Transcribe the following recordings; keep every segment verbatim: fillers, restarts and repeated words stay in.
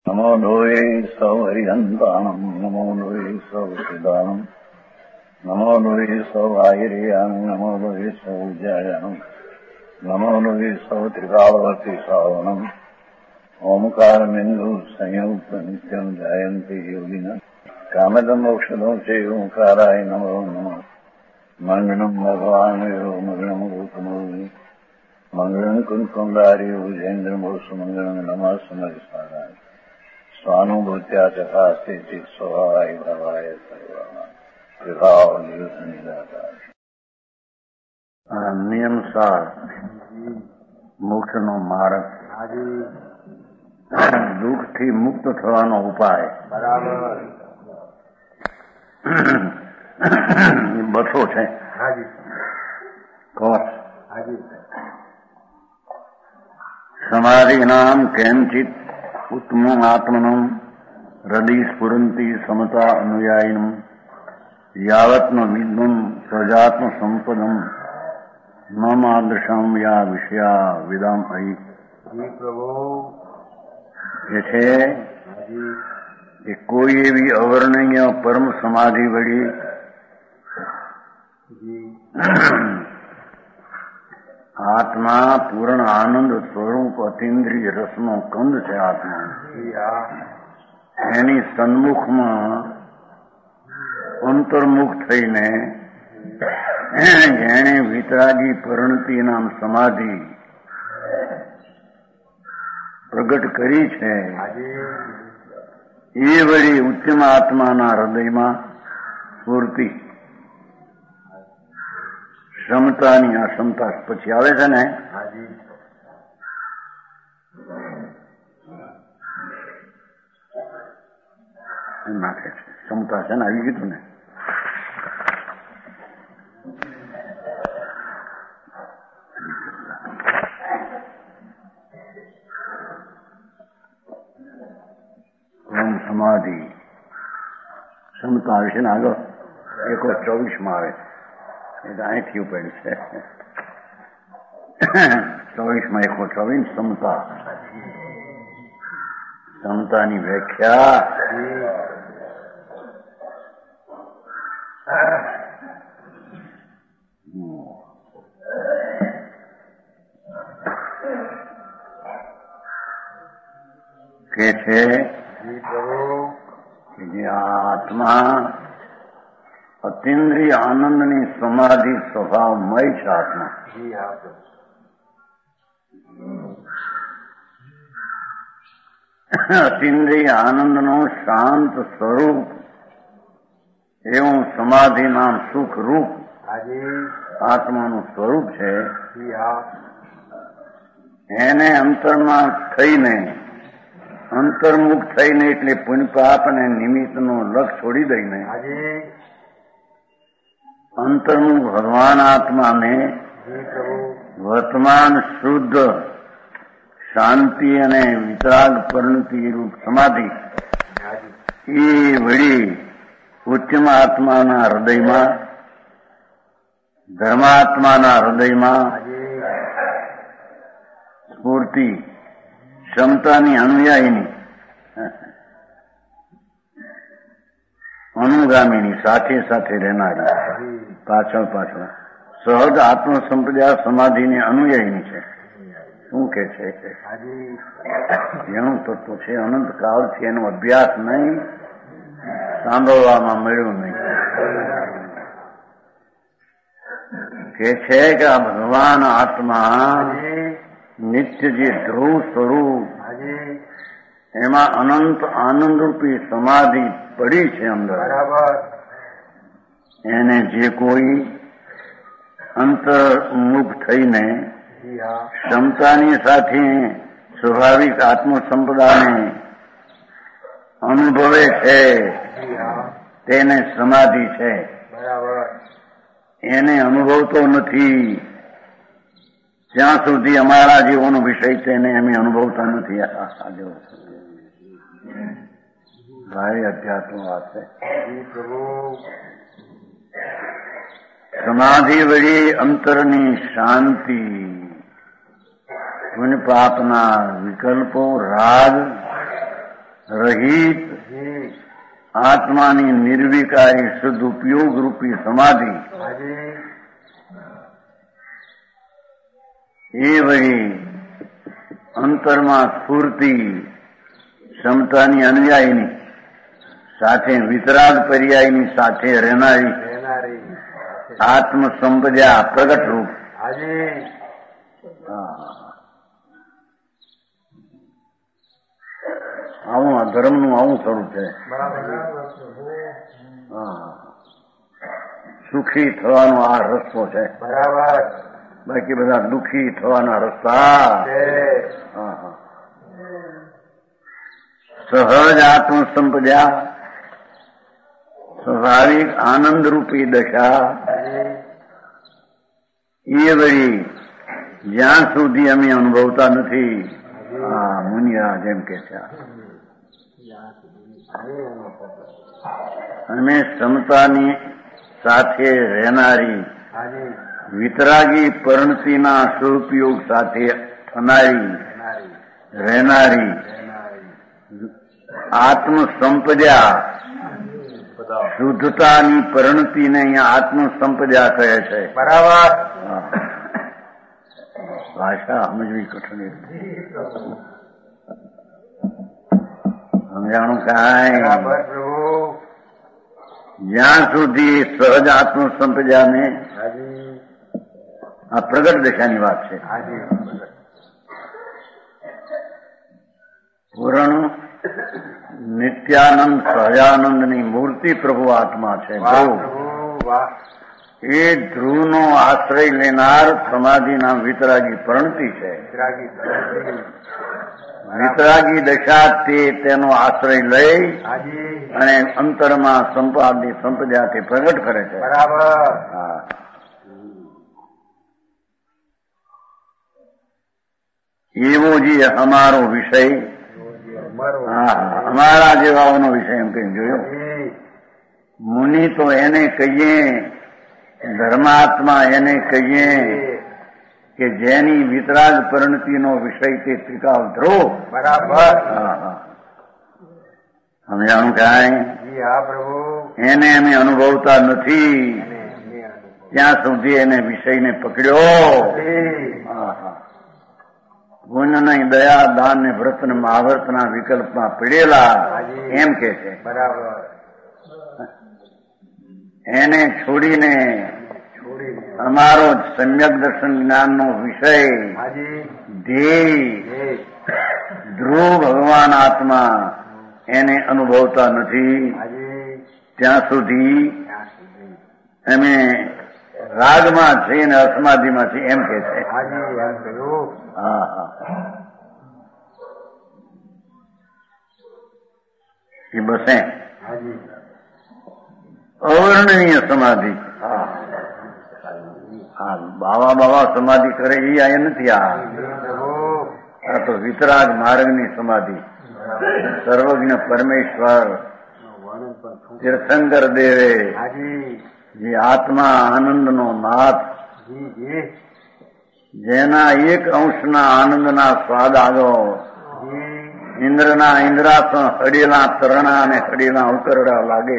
નમો લોહે સૌ હરિહંતાણમ નમો લોહે સૌ સિદાનમ નમો લોહે સૌ આયર્યાણમ નમો લોહે સૌ જયાણમ નમો લોહે સૌ ત્રિકાળવતી શ્રાવણમ ઓમકારમિંદુ સંયુક્ત નિત્યમ જાયંતી યોગિના કામદમ ઔષધો છે ઓંકારાય નમો નમઃ મંગળમ ભગવાન મંગળમ ગૌતમોની મંગળમ કુંકુંડારી વિજેન્દ્રમો સુમંગળમ નમઃ સમરિસ્મરાય સ્વાનુભૂત્યા ચકાસ્તે ચિત સ્વભાવાય ભાવાય સર્વમાં વિભાવ નિયુત નિરાકાર નિયમસાર મોક્ષનો માર્ગ દુઃખથી મુક્ત થવાનો ઉપાય બરાબર બસો છે કોર્સ સમાધિ નામ કેનચિત ઉત્તમમ આત્મનમ હૃદય સ્ફુરંતી સમતા અનુયાયિનમ યાવત્મ વિદ્વમ સજાત્મ સંપદમ ન માદૃશમ યા વિષયા વિદામ અહી એ છે કે કોઈ એવી અવર્ણનીય પરમ સમાધિ વળી આત્મા પૂર્ણ આનંદ સ્વરૂપ અતિન્દ્રિય રસનો કંદ છે આત્મા એની સન્મુખમાં અંતર્મુખ થઈને જેણે વિતરાગી પરિણતિ નામ સમાધિ પ્રગટ કરી છે એ વળી ઉત્તમ આત્માના હૃદયમાં સ્ફૂર્તિ ક્ષમતાની આ ક્ષમતા પછી આવે છે ને નાખે છે ક્ષમતા છે ને આવી ગયું ને સમાધિ ક્ષમતા આવે છે ને આગળ એકો ચોવીસ માં આવે એ તો અહીંથી ઉપેડ છે ચોવીસ માં એકો ચોવીસ ક્ષમતા ક્ષમતાની વ્યાખ્યા કે છે કે જે આત્મા અતિન્દ્રિય આનંદની સમાધિ સ્વભાવમય છે આત્મા અતિન્દ્રિય આનંદનું શાંત સ્વરૂપ એવું સમાધિ નામ સુખ રૂપ આત્માનું સ્વરૂપ છે એને અંતરમાં થઈને અંતર્મુખ થઈને એટલે પુણ્ય પાપ અને નિમિત્તનું લક્ષ છોડી દઈને અંતર્મુખ ભગવાન આત્માને વર્તમાન શુદ્ધ શાંતિ અને વિતરાગ પરિણતિ રૂપ સમાધિ એ વળી ઉત્તમ આત્માના હૃદયમાં ધર્માત્માના હૃદયમાં સ્ફૂર્તિ ક્ષમતાની અનુયાયીની અનુગામીની સાથે સાથે રહેનારી પાછળ પાછળ સહજ આત્મસંપ્રદાય સમાધિની અનુયાયીની છે શું કે છે જેનું તત્વ છે અનંત કાળથી એનો અભ્યાસ નહીં સાંભળવામાં મળ્યું નહીં કે છે કે આ ભગવાન આત્મા નિત્ય જે ધ્રુવ સ્વરૂપ એમાં અનંત આનંદરૂપી સમાધિ પડી છે અંદર એને જે કોઈ અંતર્મુખ થઈને ક્ષમતાની સાથે સ્વાભાવિક આત્મસંપદાને અનુભવે છે તેને સમાધિ છે એને અનુભવતો નથી જ્યાં સુધી અમારા જીવોનો વિષય તેને અમે અનુભવતા નથી ભાઈ અધ્યાત્મ વાત છે સમાધિ વળી અંતરની શાંતિ પુણ્ય પાપના વિકલ્પો રાગ રહિત આત્માની નિર્વિકારી શુદ્ધ ઉપયોગ રૂપી સમાધિ એ વળી અંતરમાં સ્ફૂર્તિ ક્ષમતાની અનુયાયીની સાથે વિતરાગ પર્યાયની સાથે રહેનારી આત્મસંપદા પ્રગટ રૂપ આવું આ ધર્મનું આવું સ્વરૂપ છે. સુખી થવાનો આ રસ્તો છે. બાકી બધા દુઃખી થવાના રસ્તા. સહજ આત્મસંપદા સ્વાભાવિક આનંદ રૂપી દશા એ વળી જ્યાં સુધી અમે અનુભવતા નથી. હા મુનિયા જેમ કે છે અમે ક્ષમતાની સાથે રહેનારી વિતરાગી પરિણતિના સુપયોગ સાથે થનારી રહેનારી આત્મસંપદા શુદ્ધતાની પરિણતિને અહીંયા આત્મસંપદા કહે છે. બરાબર. ભાષા સમજવી કઠણ સમજાણું કાંઈ. જ્યાં સુધી સહજ આત્મસંપદાને આ પ્રગટ દશાની વાત છે. પૂર્ણ નિત્યાનંદ સહજાનંદની મૂર્તિ પ્રભુ આત્મા છે. એ ધ્રુવનો આશ્રય લેનાર સમાધિના વિતરાગી પરિણતિ છે. વિતરાગી દશા તે તેનો આશ્રય લઈ અને અંતરમાં સંપાદની સંપદાથી પ્રગટ કરે છે. બરાબર. એવો જે અમારો વિષય અમારા જેવાઓનો વિષય એમ કઈ જોયો. મુનિ તો એને કહીએ, ધર્માત્મા એને કહીએ કે જેની વિતરાગ પરિણતિનો વિષય તે ત્રિકાલ ધ્રુવ. બરાબર. સમજાણું કાંઈ. એને અમે અનુભવતા નથી ત્યાં સુધી એને વિષયને પકડ્યો. ગુણ નહીં દયા દાન ને વ્રત ને મહાવ્રતના વિકલ્પમાં પડેલા એમ કે છે. બરાબર. એને છોડીને અમારો સમ્યક દર્શન જ્ઞાનનો વિષય ધ્યેય ધ્રુવ ભગવાન આત્મા એને અનુભવતા નથી ત્યાં સુધી અમે રાગમાં છીએ ને અસમાધિમાં છીએ એમ કે છે. હા હા એ બસે અવર્ણનીય સમાધિ. હા બાવા બાવા સમાધિ કરે એ આ નથી. આ તો વિતરાગ માર્ગની સમાધિ. સર્વજ્ઞ પરમેશ્વર તીર્થંકર દેવે જે આત્મા આનંદનો નાથ, જેના એક અંશના આનંદના સ્વાદ આવ્યો, ઇન્દ્રના ઇન્દ્રાસન હડેલા તરણા અને હડેલા ઉકરડા લાગે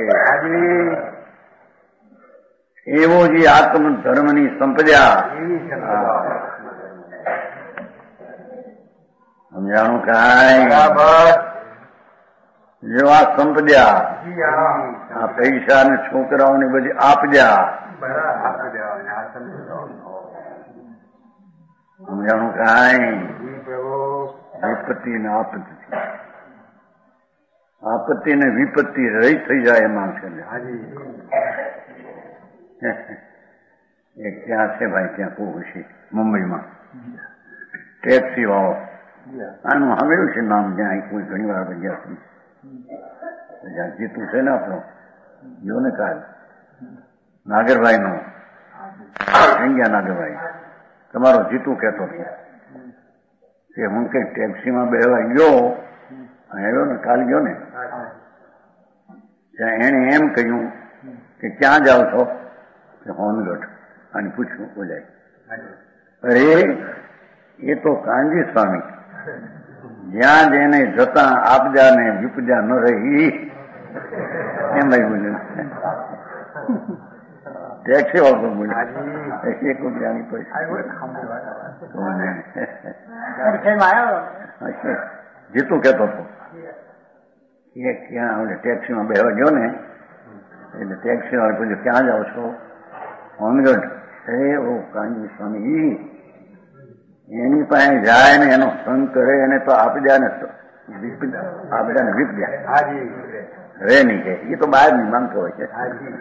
એવો જે આત્મ ધર્મની સંપદા. સમજાણું કાંઈ. જેવા સંપદા આ પૈસા ને છોકરાઓને બધી આપજા. સમજાણું કાંઈ. વિપત્તિ ને આપત્તિ, આપત્તિ ને વિપત્તિ રહી થઈ જાય એમાં છે. એક ત્યાં છે ભાઈ, ત્યાં કહું છે મુંબઈમાં ટેક્સી વાળો. આનું સાંભળ્યું છે નામ, જ્યાં કોઈ ઘણી વાર ગયા જ્યાં જીતું છે ને આપણો જો ને કાલ નાગરભાઈ નો ગયા. નાગરભાઈ તમારો જીતું કહેતો કે હું કઈ ટેક્સીમાં બેહવા ગયો, આવ્યો ને કાલ ગયો ને, ત્યાં એને એમ કહ્યું કે ક્યાં જાઓ છો? કે હોનગઢ. અને પૂછ્યું બોલાય. અરે એ તો કાનજી સ્વામી જ્યાં જેને જતા આપજા ને વિપજા ન રહી એમ બોલ્યું. ટેક્સી વાળો બોલ્યો એક રૂપિયાની પૈસા જીતું કેતો હતો કે ક્યાં ટેક્સીમાં બેસવા ગયો ને એટલે ટેક્સી વાળે પૂછ્યું ક્યાં જાઓ છો? હોનગઢ. અરે ઓ કાનજી સ્વામી એની પાસે જાય ને એનો સંગ કરે એને તો આપજા ને આપજા ને વિપજા રે નહીં કે એ તો બહાર ની માંગતો હોય છે.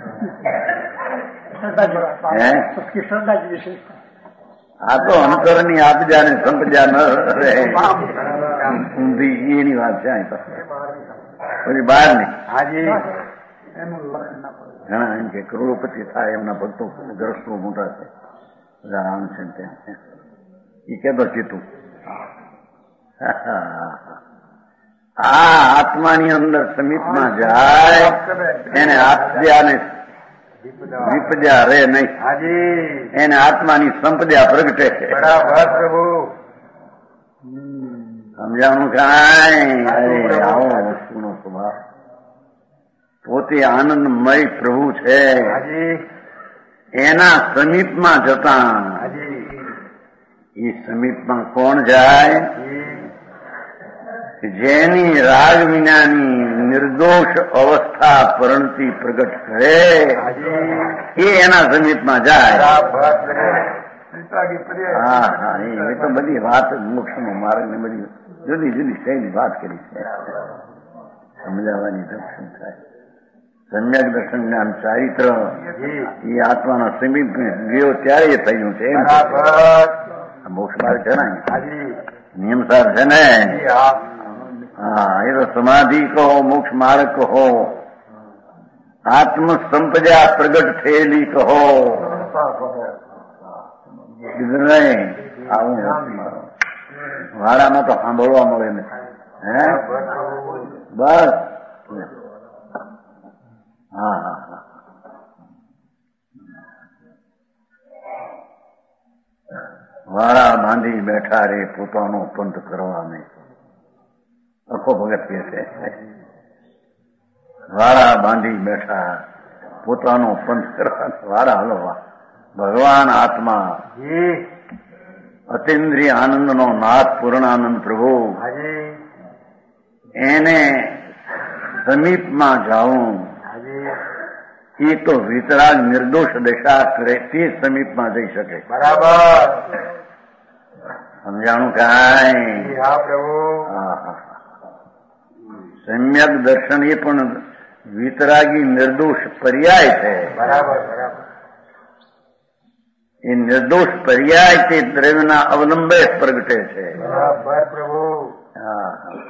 આ તો અંતરની આપજા ને સંપજા ન રહે ઊંધી એની વાત છે. અહીં તો પછી બહાર ની ઘણા એમ કે કરોડોપતિ થાય એમના ભક્તો ગ્રસ્તો મોટા છે બધા આમ છે તેમ છે એ કેતો ચીતું. આ આત્માની અંદર સમીપમાં જાય એને આપજા ને વિપજા રે નહીં એને આત્માની સંપજા પ્રગટે છે. સમજાણું કાંઈ અરે આવો વસ્તુનો સ્વભાવ પોતે આનંદમય પ્રભુ છે એના સમીપમાં જતા એ સમીપમાં કોણ જાય? જેની રાગ વિનાની નિર્દોષ અવસ્થા પરણતી પ્રગટ કરે એ એના સમીપમાં જાય. હા હા એ તો બધી વાત મોક્ષનો માર્ગ ને બધી જુદી જુદી શૈલી વાત કરી છે સમજાવવાની દર્શન થાય. સમ્યક દર્શન જ્ઞાન ચારિત્ર એ આત્માના સમીપ ગયો ત્યારે એ થયું છે. મોક્ષ માર્ગ છે ને નિયમસાર છે ને. હા એ તો સમાધિ કહો મોક્ષ માર્ગ કહો આત્મ સંપજા પ્રગટ થયેલી કહો કીધું નહીં. આવું વાડામાં તો સાંભળવા મળે ને હે બસ. હા હા હા વાળા બાંધી બેઠા રે પોતાનો પંથ કરવા નહીં. અખો ભગત કે છે વાળા બાંધી બેઠા પોતાનો પંથ કરવા વાળા હલવા. ભગવાન આત્મા અતિન્દ્રિય આનંદનો નાથ પૂર્ણાનંદ પ્રભુ એને સમીપમાં જાઉં એ તો વિતરાગ નિર્દોષ દશા કરે તે સમીપમાં જઈ શકે. બરાબર સમજાણું કાંઈ? હા હા સમ્યક દર્શન એ પણ વિતરાગી નિર્દોષ પર્યાય છે. બરાબર બરાબર એ નિર્દોષ પર્યાય તે દ્રવ્યના અવલંબે પ્રગટે છે. બરાબર પ્રભુ. હા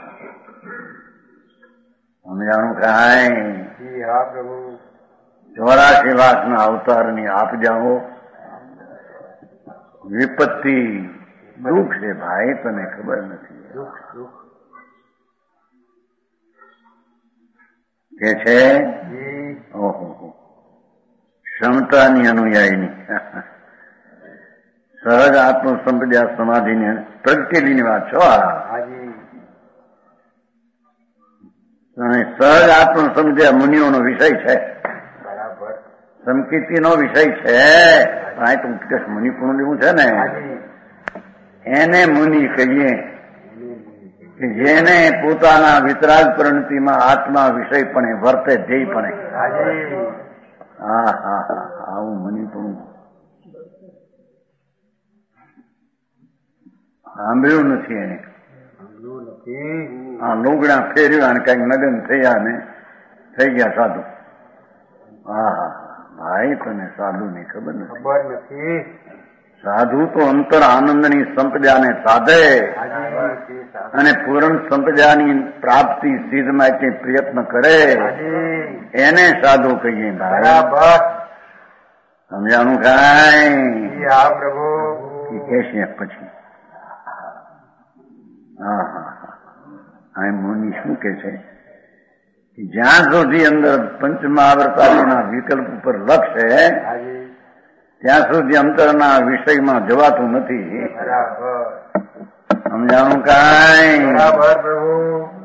સમજાણું કાંઈ? હા પ્રભુ ચોરાશી લાખના અવતારની આપજાઓ વિપત્તિ દુઃખ છે ભાઈ તને ખબર નથી કે છે. ઓહો ક્ષમતાની અનુયાયીની સહજ આત્મ સંપદા સમાધિની પ્રગટેલીની વાત છો. સહજ આત્મ સમજ્યા મુનિઓનો વિષય છે. બરાબર સંકીર્તિનો વિષય છે. આ તો ઉત્કર્ષ મુનિ પૂર્ણ લેવું છે ને એને મુનિ કહીએ કે જેને પોતાના વિતરાગ પરિણતિમાં આત્મા વિષય પણ વર્તે ધ્યેય પણ. હા હા હા આવું મુનિ પૂર્ણ સાંભળ્યું નથી એને. હા લુગડા ફેર્યા અને કઈક નગન થયા ને થઈ ગયા સાધુ. હા હા ભાઈ તને સાધુ ની ખબર નથી. સાધુ તો અંતર આનંદની સંપદાને સાધે અને પૂર્ણ સંપદાની પ્રાપ્તિ સિદ્ધ માટે પ્રયત્ન કરે એને સાધુ કહીએ. બરાબર સમજાણું કાંઈ? હા પ્રભુ કહેશે પછી. હા હા હા મુનિ શું કે છે જ્યાં સુધી અંદર પંચમહાવર્તાદિના વિકલ્પ ઉપર લક્ષ છે ત્યાં સુધી અંતરના વિષયમાં જવાતું નથી. સમજાણું કાંઈ? બરાબર પ્રભુ.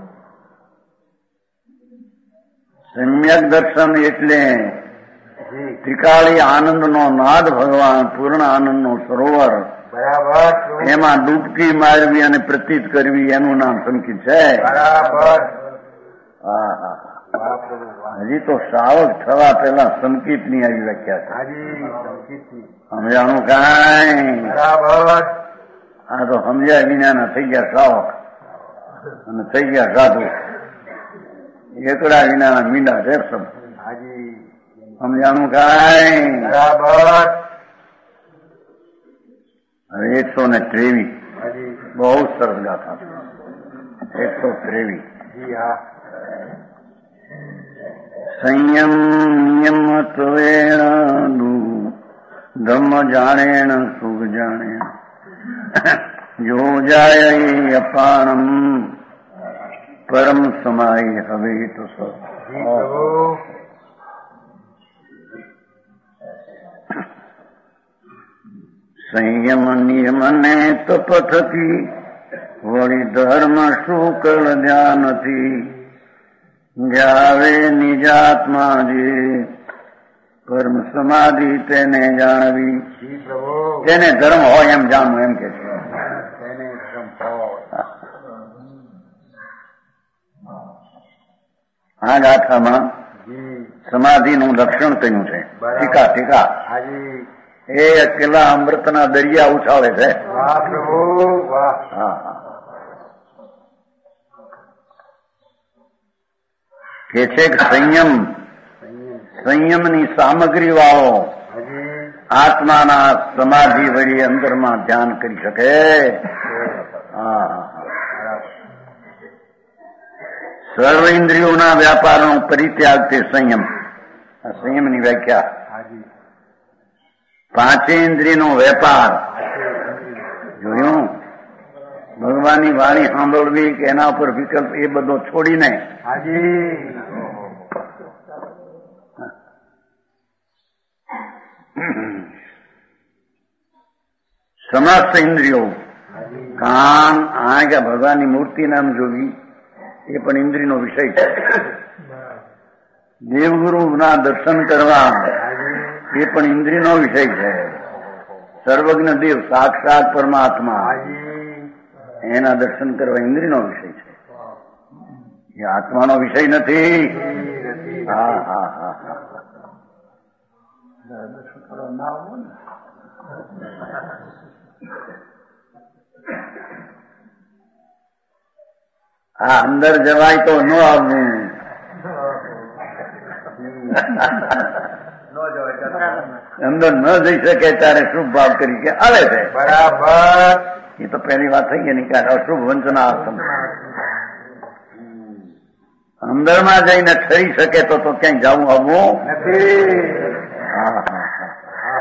સમ્યક દર્શન એટલે ત્રિકાળી આનંદનો નાદ ભગવાન, પૂર્ણ આનંદનો સરોવર. બરાબર. એમાં ડૂબકી મારવી અને પ્રતીત કરવી એનું નામ સંકિત છે. બરાબર. હા હા. હજી તો શ્રાવક થવા પેલા સંકિતની આવી વ્યાખ્યા છે. સમજાણું કાંઈ? બરાબર. આ તો સમજ્યા વિનાના થઈ ગયા શ્રાવક અને થઈ ગયા સાધુ. એકડા વિનાના મીંડા છે સબ. સમજાણું કાંઈ? બરાબર. હવે એકસો ને ત્રેવીસ બહુ સરસ ગાથા છે. એકસો ત્રેવીસ. સંયમ નિયમ ત્વેણ ધમ્મ જાણેણ સુખ જાણેણ જો જાય અપાણમ પરમ સમાય હવે તો સર. સંયમ નિયમ ને તપથથી વળી ધર્મ શુકલ ધ્યાનથી જાવે નિજાત્મા જે કર્મ સમાધિ તેને જાણવી. તેને ધર્મ હોય એમ જાણવું એમ કે છે. આ ગાથામાં સમાધિનું લક્ષણ કહ્યું છે. ટીકા ટીકા એ અકેલા અમૃતના દરિયા ઉછાળે છે. કે છે કે સંયમ સંયમની સામગ્રી વાળો આત્માના સમાધિ વળી અંદરમાં ધ્યાન કરી શકે. સર્વ ઇન્દ્રિયોના વ્યાપારનો પરિત્યાગ તે સંયમ. આ સંયમની વ્યાખ્યા. પાંચે ઇન્દ્રિયનો વેપાર જોયું. ભગવાનની વાણી સાંભળવી કે એના ઉપર વિકલ્પ એ બધો છોડીને સમસ્ત ઇન્દ્રિયો, કાન, આંખ, ભગવાનની મૂર્તિ નામ જોવી એ પણ ઇન્દ્રિયનો વિષય છે. દેવગુરુના દર્શન કરવા એ પણ ઇન્દ્રિયનો વિષય છે. સર્વજ્ઞ દેવ સાક્ષાત પરમાત્મા એના દર્શન કરવા ઇન્દ્રિયનો વિષય છે. એ આત્માનો વિષય નથી. હા હા હા હા. દર્શન કરવા ના આવો ને. હા, અંદર જવાય તો ન આવવું. અંદર ન જઈ શકે ત્યારે શુભ ભાવ તરીકે આવે છે. બરાબર. એ તો પહેલી વાત થઈ ગઈ ને કે અશુભ વંચનાર્થમ. અંદરમાં જઈને ઠરી શકે તો તો ક્યાંય જવું આવવું નથી. હા હા હા.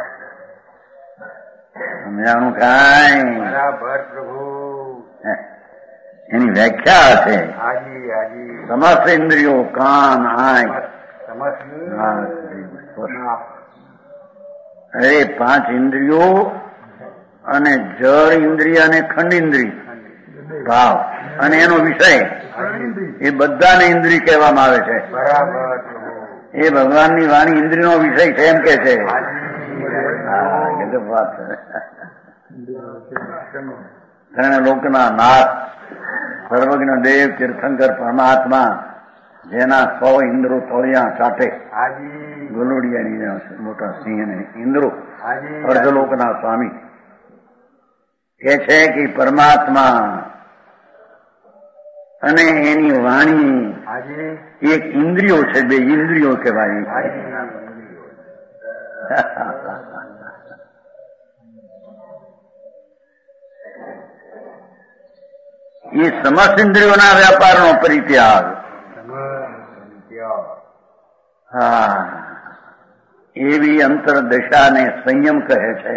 સમજાણું કાંઈ? બરાબર પ્રભુ. એની વ્યાખ્યા છે. હાજી હાજી. સમસ્ત ઇન્દ્રિયો, કાન, આંખ, અરે પાંચ ઇન્દ્રિયો અને જળ ઇન્દ્રિય અને ખંડ ઇન્દ્રિય ભાવ અને એનો વિષય એ બધાને ઇન્દ્રિય કહેવામાં આવે છે. બરાબર. એ ભગવાનની વાણી ઇન્દ્રિયનો વિષય છે એમ કે છે. વાત છે. ત્રણ લોકના નાથ સર્વજ્ઞ દેવ તીર્થંકર પરમાત્મા જેના સો ઇન્દ્રો તળિયા ચાટે ગોલુડિયાની મોટા સિંહ ને ઇન્દ્રો અર્ધલોકના સ્વામી કે છે કે પરમાત્મા અને એની વાણી એક ઇન્દ્રિયો છે. બે ઇન્દ્રિયો કહેવાય. એ સમસ્ત ઇન્દ્રિયોના વ્યાપારનો પરિત્યાગ. હા, એવી અંતરદશાને સંયમ કહે છે.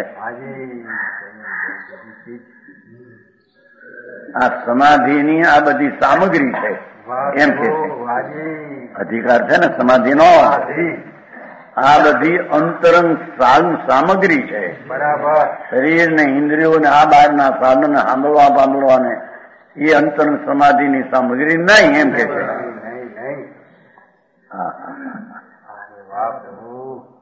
આ સમાધિની આ બધી સામગ્રી છે એમ કે છે. અધિકાર છે ને સમાધિનો. આ બધી અંતરંગ સામગ્રી છે. બરાબર. શરીર ને ઇન્દ્રિયો ને આ બહારના સાધન સાંભળવા સાંભળવાને એ અંતર સમાધિની સામગ્રી નહીં એમ કે છે. નહીં નહીં. હા વાહ પ્રભુ.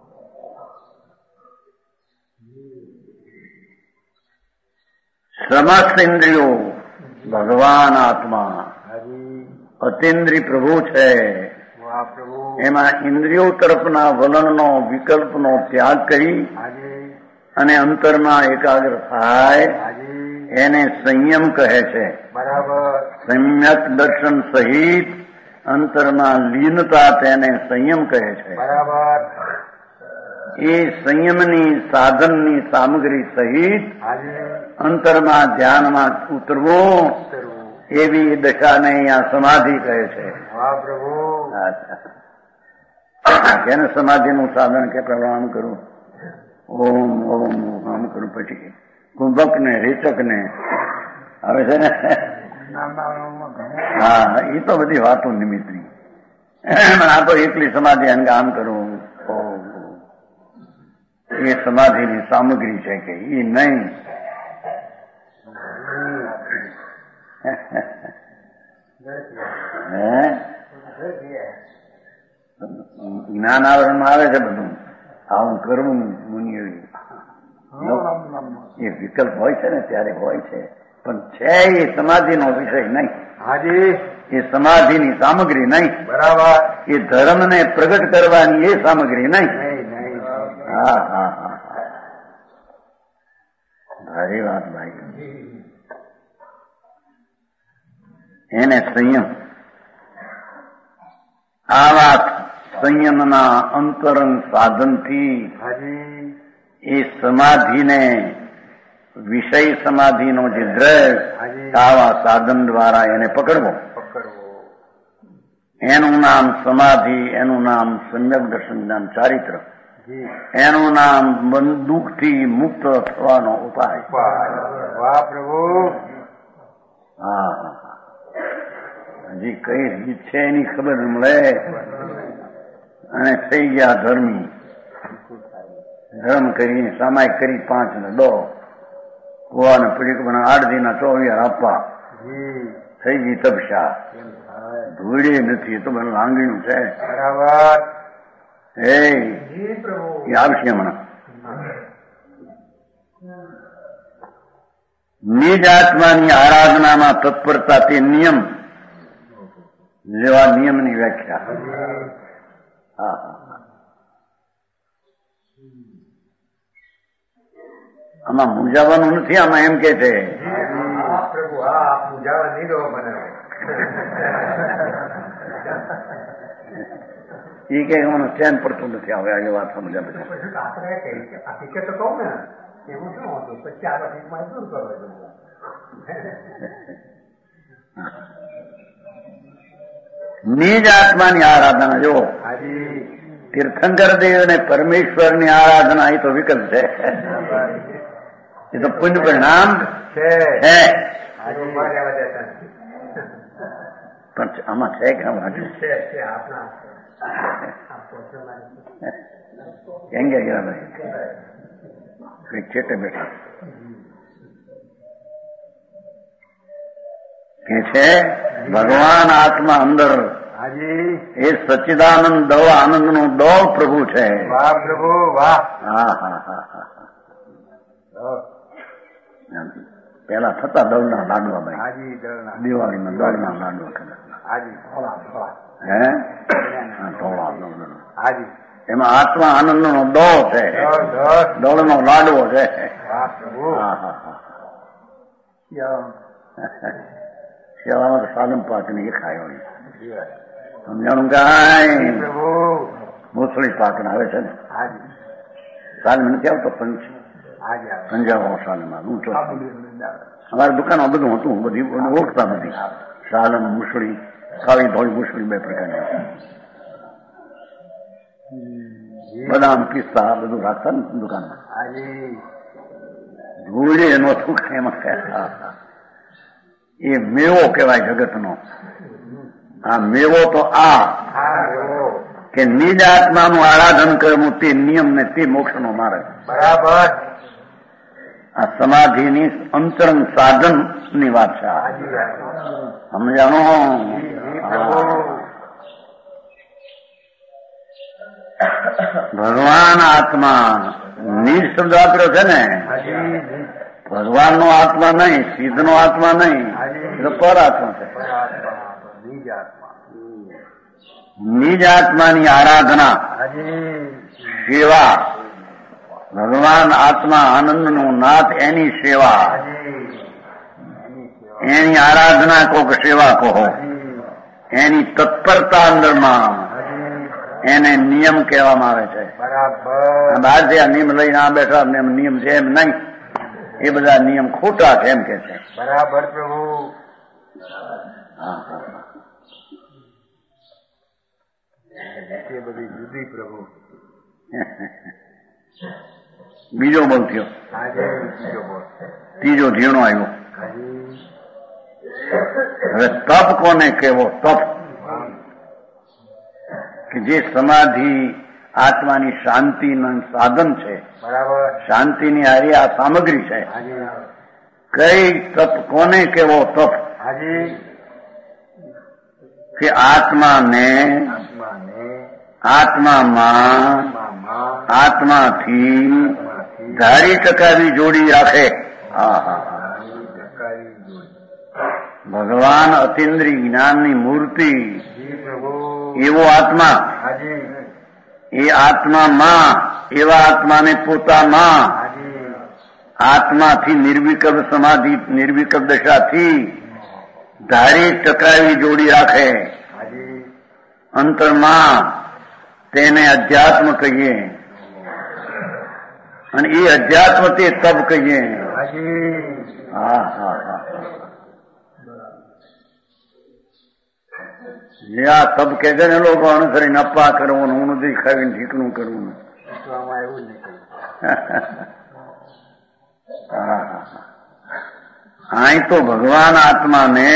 સમસ્ત ઇન્દ્રિયો ભગવાન આત્મા હાજી. અતિન્દ્રિય પ્રભુ છે. વાહ પ્રભુ. એમાં ઇન્દ્રિયો તરફના વલણનો વિકલ્પનો ત્યાગ કરી હાજી. અને અંતરમાં એકાગ્ર થાય હાજી. એને સંયમ કહે છે. બરાબર. સમ્યક દર્શન સહિત અંતરમાં લીનતા તેને સંયમ કહે છે. બરાબર. એ સંયમની સાધનની સામગ્રી સહિત હાજી. અંતરમાં ધ્યાનમાં ઉતરવું કરવું. એવી દશાને અહીંયા સમાધિ કહે છે. વાહ પ્રભુ. કેને સમાધિનું સાધન કે પેલા આમ કરું ઓમ ઓમ આમ કરું પછી કુંભક ને રેચક ને આવે છે ને. હા એ તો બધી વાતો નિમિત્તની. આ તો એકલી સમાધિ અંગે આમ કરું એ સમાધિની સામગ્રી છે કે એ નહીં. હે જ્ઞાન આવરણમાં આવે છે બધું આવું કરવું મુનિઓ એ વિકલ્પ હોય છે ને ત્યારે હોય છે પણ છે એ સમાધિનો વિષય નહીં. હાજી. એ સમાધિની સામગ્રી નહીં. બરાબર. એ ધર્મને પ્રગટ કરવાની એ સામગ્રી નહીં. નહીં નહીં. હા હા હા ભારી વાત ભાઈ. એને સંયમ આવા સંયમના અંતરંગ સાધનથી હાજી. એ સમાધિને વિષય સમાધિનો જે દ્રઢ હાજી. આવા સાધન દ્વારા એને પકડવો. પકડવો. એનું નામ સમાધિ, એનું નામ સમ્યક દર્શન જ્ઞાન ચારિત્ર, જી. એનું નામ બંદૂકથી મુક્ત થવાનો ઉપાય. વાહ પ્રભુ. હા હજી કઈ રીત છે એની ખબર મળે અને થઈ ગયા ધર્મી. ધર્મ કરીને સામાયિક કરી પાંચ ને દો કુવાને પડી પણ આઠ દિના ચોવીસ આપવા થઈ ગઈ તપસ્યા. ધૂળે નથી એ તો મને લાંગણ્યું છે. બરાબર. એ આવશે હમણાં. નિજ આત્માની આરાધનામાં તત્પરતા તે નિયમ જેવા નિયમની વ્યાખ્યા. હા આમાં મૂંઝાવાનું નથી. આમાં એમ કે છે પ્રભુ હા પૂજાવા નહીં દો મને. એ કે મને ચેન પડતું નથી. આવે આજે વાત સમજ્યા પછી આપણે હકીકત તો કહું ને એવું શું હતું પછી આ હકીકતમાં શું કરો. નિજ આત્માની આરાધના જો હાજી. તીર્થંકર દેવ અને પરમેશ્વરની આરાધના એ તો વિકલ્પ છે. એ તો પુણ્ય પરિણામ છે. પણ આમાં છે કે આમાં છે છે આપણા કેમ ગયા ભાઈ કઈ છેટે બેઠા કે છે ભગવાન આત્મા અંદર હાજી. એ સચ્ચિદાનંદ દવ આનંદ નો દવ પ્રભુ છે. વાહ પ્રભુ વાહ. હા હા હા હા પેલા થતા દળના લાડવા ભાઈ. હાજી. દળના દિવાળીમાં દળના લાડવા કદાચ. હાજી. હે ધોળા દળ. હાજી. એમાં આત્મા આનંદ નો દો છે. દળ નો લાડવો છે. વાહ પ્રભુ. હા હા હા શિયાળામાં તો સાલમ પાક ને ખાયો સમજાણું કાંઈ પ્રભુ. મોસળી પાક આવે છે ને. હાજી. સાલમ નથી આવતો પંચ હાજી. પંજાબ સાલમાં ઊંચો અમારી દુકાનમાં બધું હતું. બધી ઓળખતા બધી સાલમ મુસળી કાળી ધોળી મુસળી બે પ્રકારની બદામ પિસ્તા બધું રાખતા ને દુકાનમાં. હાજી. ધૂળે એનો સુખ એમાં એ મેવો કહેવાય જગતનો. આ મેવો તો આ કે નિજ આત્માનું આરાધન કરવું તે નિયમ ને તે મોક્ષનો માર્ગ. બરાબર. આ સમાધિની અંતરંગ સાધનની વાત છે. સમજાણો? ભગવાન આત્મા નિજ શબ્દ વાપર્યો છે ને, ભગવાનનો આત્મા નહીં, સિદ્ધનો આત્મા નહીં, એટલે પર આત્મા છે. નિજ આત્માની આરાધના, સેવા, ભગવાન આત્મા આનંદનો નાથ એની સેવા, એની આરાધના કહો કે સેવા કહો, એની તત્પરતા અંદરમાં, એને નિયમ કહેવામાં આવે છે. બરાબર. બહારથી આ નિયમ લઈને આ બેઠા નિયમ છે એમ નહીં, એ બધા નિયમ ખોટા છે એમ કે છે. બરાબર પ્રભુ. હા હા એ બધી જુદી પ્રભુ. બીજો બોલ થયો, ત્રીજો ઝીણો આવ્યો. હવે તપ કોને કહેવો? તપ કે જે સમાધિ આત્માની શાંતિનું સાધન છે. બરાબર. શાંતિની હારી આ સામગ્રી છે. કઈ તપ કોને કહેવો? તપ કે આત્માને આત્મામાં આત્માથી ધારી ટકાવી જોડી રાખે. હા હા ભગવાન અતિન્દ્રિય જ્ઞાનની મૂર્તિ એવો આત્મા, એ આત્મામાં એવા આત્માને પોતામાં આત્માથી નિર્વિકલ્પ સમાધિ નિર્વિકલ્પ દશાથી ધારી ટકાવી જોડી રાખે. અંતરમાં તેને અધ્યાત્મ કહીએ અને એ અધ્યાત્મ તે તપ કહીએ. હા હા હા જે આ તપ કે છે ને લોકો અનુસરીને અપ્પા કરવું, હું નથી ખાવીને ઠીકણું કરવું. અહીં તો ભગવાન આત્માને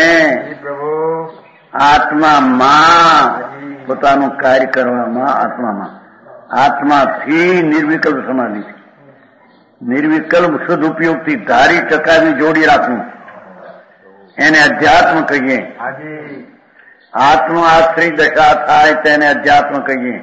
આત્મામાં પોતાનું કાર્ય કરવામાં, આત્મામાં આત્માથી નિર્વિકલ્પ સમાધિ, નિર્વિકલ્પ શુદ્ધ ઉપયોગથી ધારી ટકાવી જોડી રાખવું, એને અધ્યાત્મ કહીએ. આત્મ આશ્રિત દશા થાય તેને અધ્યાત્મ કહીએ.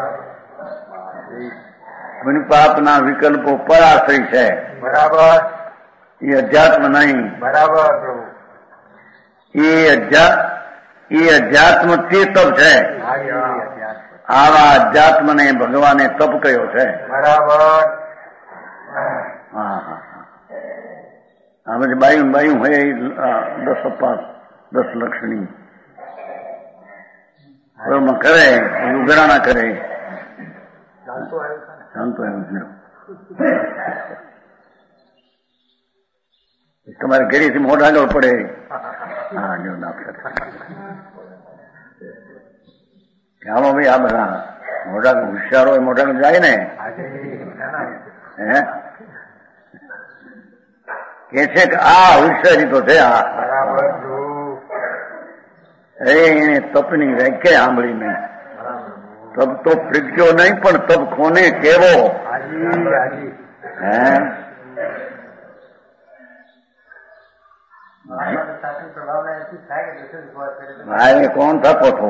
પુણ્યપાપના વિકલ્પો પરાશ્રય છે. બરાબર. એ અધ્યાત્મ નહીં. બરાબર. એ અધ્યાત્મ એ અધ્યાત્મ તે તપ છે. આવા અધ્યાત્મને ભગવાને તપ કહ્યો છે. બરાબર. હા હા આ બધી બાયું બાયું હોય દસ અપાસ દસ લક્ષણી કરે, ઉઘરાણા કરે. શાંતો આવ્યું તમારે ઘરેથી મોઢા આગળ પડે. હા જો ચાલો ભાઈ, આ બધા મોઢા હોશિયારો હોય, મોઢા જાય ને હે કે છે કે આ હોશિયારી તો છે. આ એને તપની વ્યાખ્યા સાંભળી નહીં. તપ તો પ્રજ્ઞો નહીં, પણ તપ કોને કેવો? હે ભાઈ કોણ થતો છો?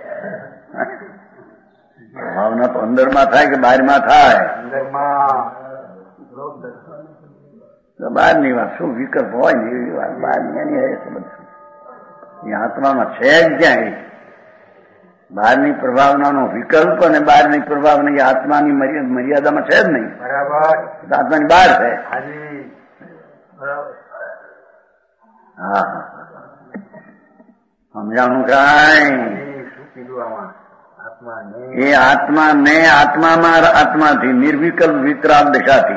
ભાવના તો અંદરમાં થાય કે બહારમાં થાય? બહારની વાત શું વિકલ્પ હોય ને એવી વાત બહારની એની સમજ એ આત્મામાં છે જ ક્યાં? એ બહારની પ્રભાવનાનો વિકલ્પ અને બહારની પ્રભાવના એ આત્માની મર્યાદામાં છે જ નહીં. બરાબર. આત્માની બહાર છે. હા હા સમજાણું કાંઈ? એ આત્માને આત્મામાં આત્માથી નિર્વિકલ્પ વિતરાગ દશાથી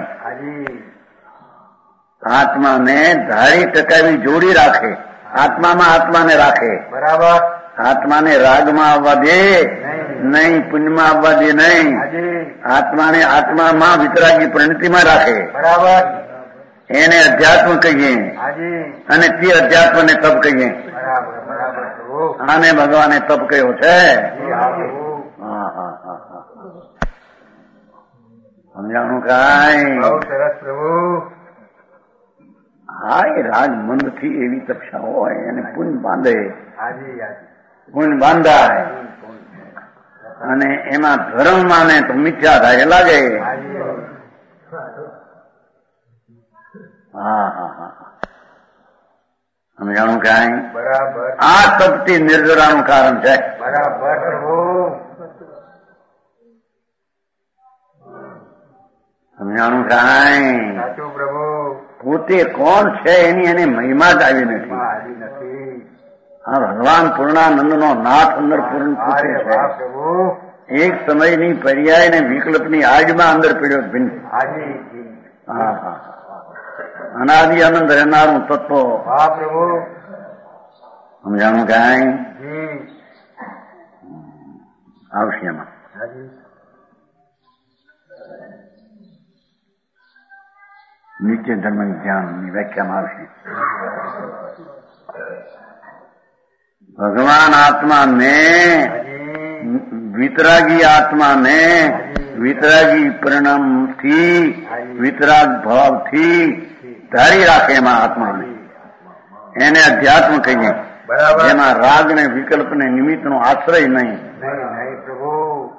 આત્માને ધારી ટકાવી જોડી રાખે. આત્મામાં આત્માને રાખે. બરાબર. આત્માને રાગમાં આવવા દે નહીં, પુણ્યમાં આવવા દે નહીં. આત્માને આત્મામાં વિતરાગી પરિણતિમાં રાખે. બરાબર. એને અધ્યાત્મ કહીએ અને તે અધ્યાત્મને તપ કહીએ. આને ભગવાને તપ કહ્યો છે. હા હા હા હા સમજાણું કાંઈ? બહુ સરસ પ્રભુ. હા, એ રાજમંદ થી એવી તપસ્યા હોય એને પુણ્ય બાંધે, હાજી હાજી. પુણ્ય બાંધાય અને એમાં ધર્મ માને તો મિથ્યા થાય લાગે. હાજી. હા હા હા સમજાણું કાંઈ? બરાબર. આ તપતી નિર્જરાનું કારણ છે. બરાબર પ્રભુ. સમજાણું કાંઈ? સાચું પ્રભુ. પોતે કોણ છે એની એને મહિમા જ આવી નથી. આવી નથી. હા, ભગવાન પૂર્ણાનંદ નો નાથ અંદર પૂર્ણ પૂછે અરે છે. વાહ પ્રભુ. એક સમયની પર્યાય ને વિકલ્પની આજમાં અંદર પીડ્યો ભિન્ન. હાજી. હા હા અનાદિ આનંદ રહેનારું તત્વ. વાહ પ્રભુ. સમજાણું કાંઈ? જી. આવશે એમાં. હાજી. નિત્ય ધર્મ ધ્યાનની વ્યાખ્યામાં આવશે. ભગવાન આત્મા ને વિતરાગી આત્મા ને વિતરાગી પરિણામથી વિતરાગ ભાવથી ધારી રાખે એમાં આત્માને એને અધ્યાત્મ કહીએ. બરાબર. જેમાં રાગ ને વિકલ્પ ને નિમિત્ત નો આશ્રય નહીં. નહીં નહીં પ્રભુ.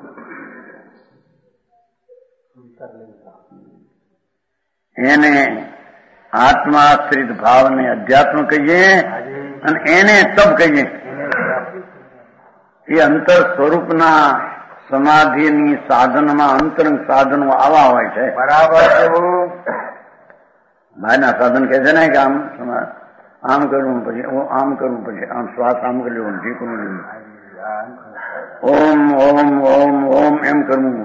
એને આત્માશ્રિત ભાવને અધ્યાત્મ કહીએ અને એને તપ કહીએ. એ અંતર સ્વરૂપના સમાધિની સાધનમાં અંતરંગ સાધનો આવા હોય છે. બરાબર પ્રભુ. બહારના સાધન કહે છે ને કે આમ આમ કરવું પછી આમ કરવું પછી આમ શ્વાસ આમ કરી લેવું ઢીકું લેવું ઓમ ઓમ ઓમ ઓમ એમ કરવું.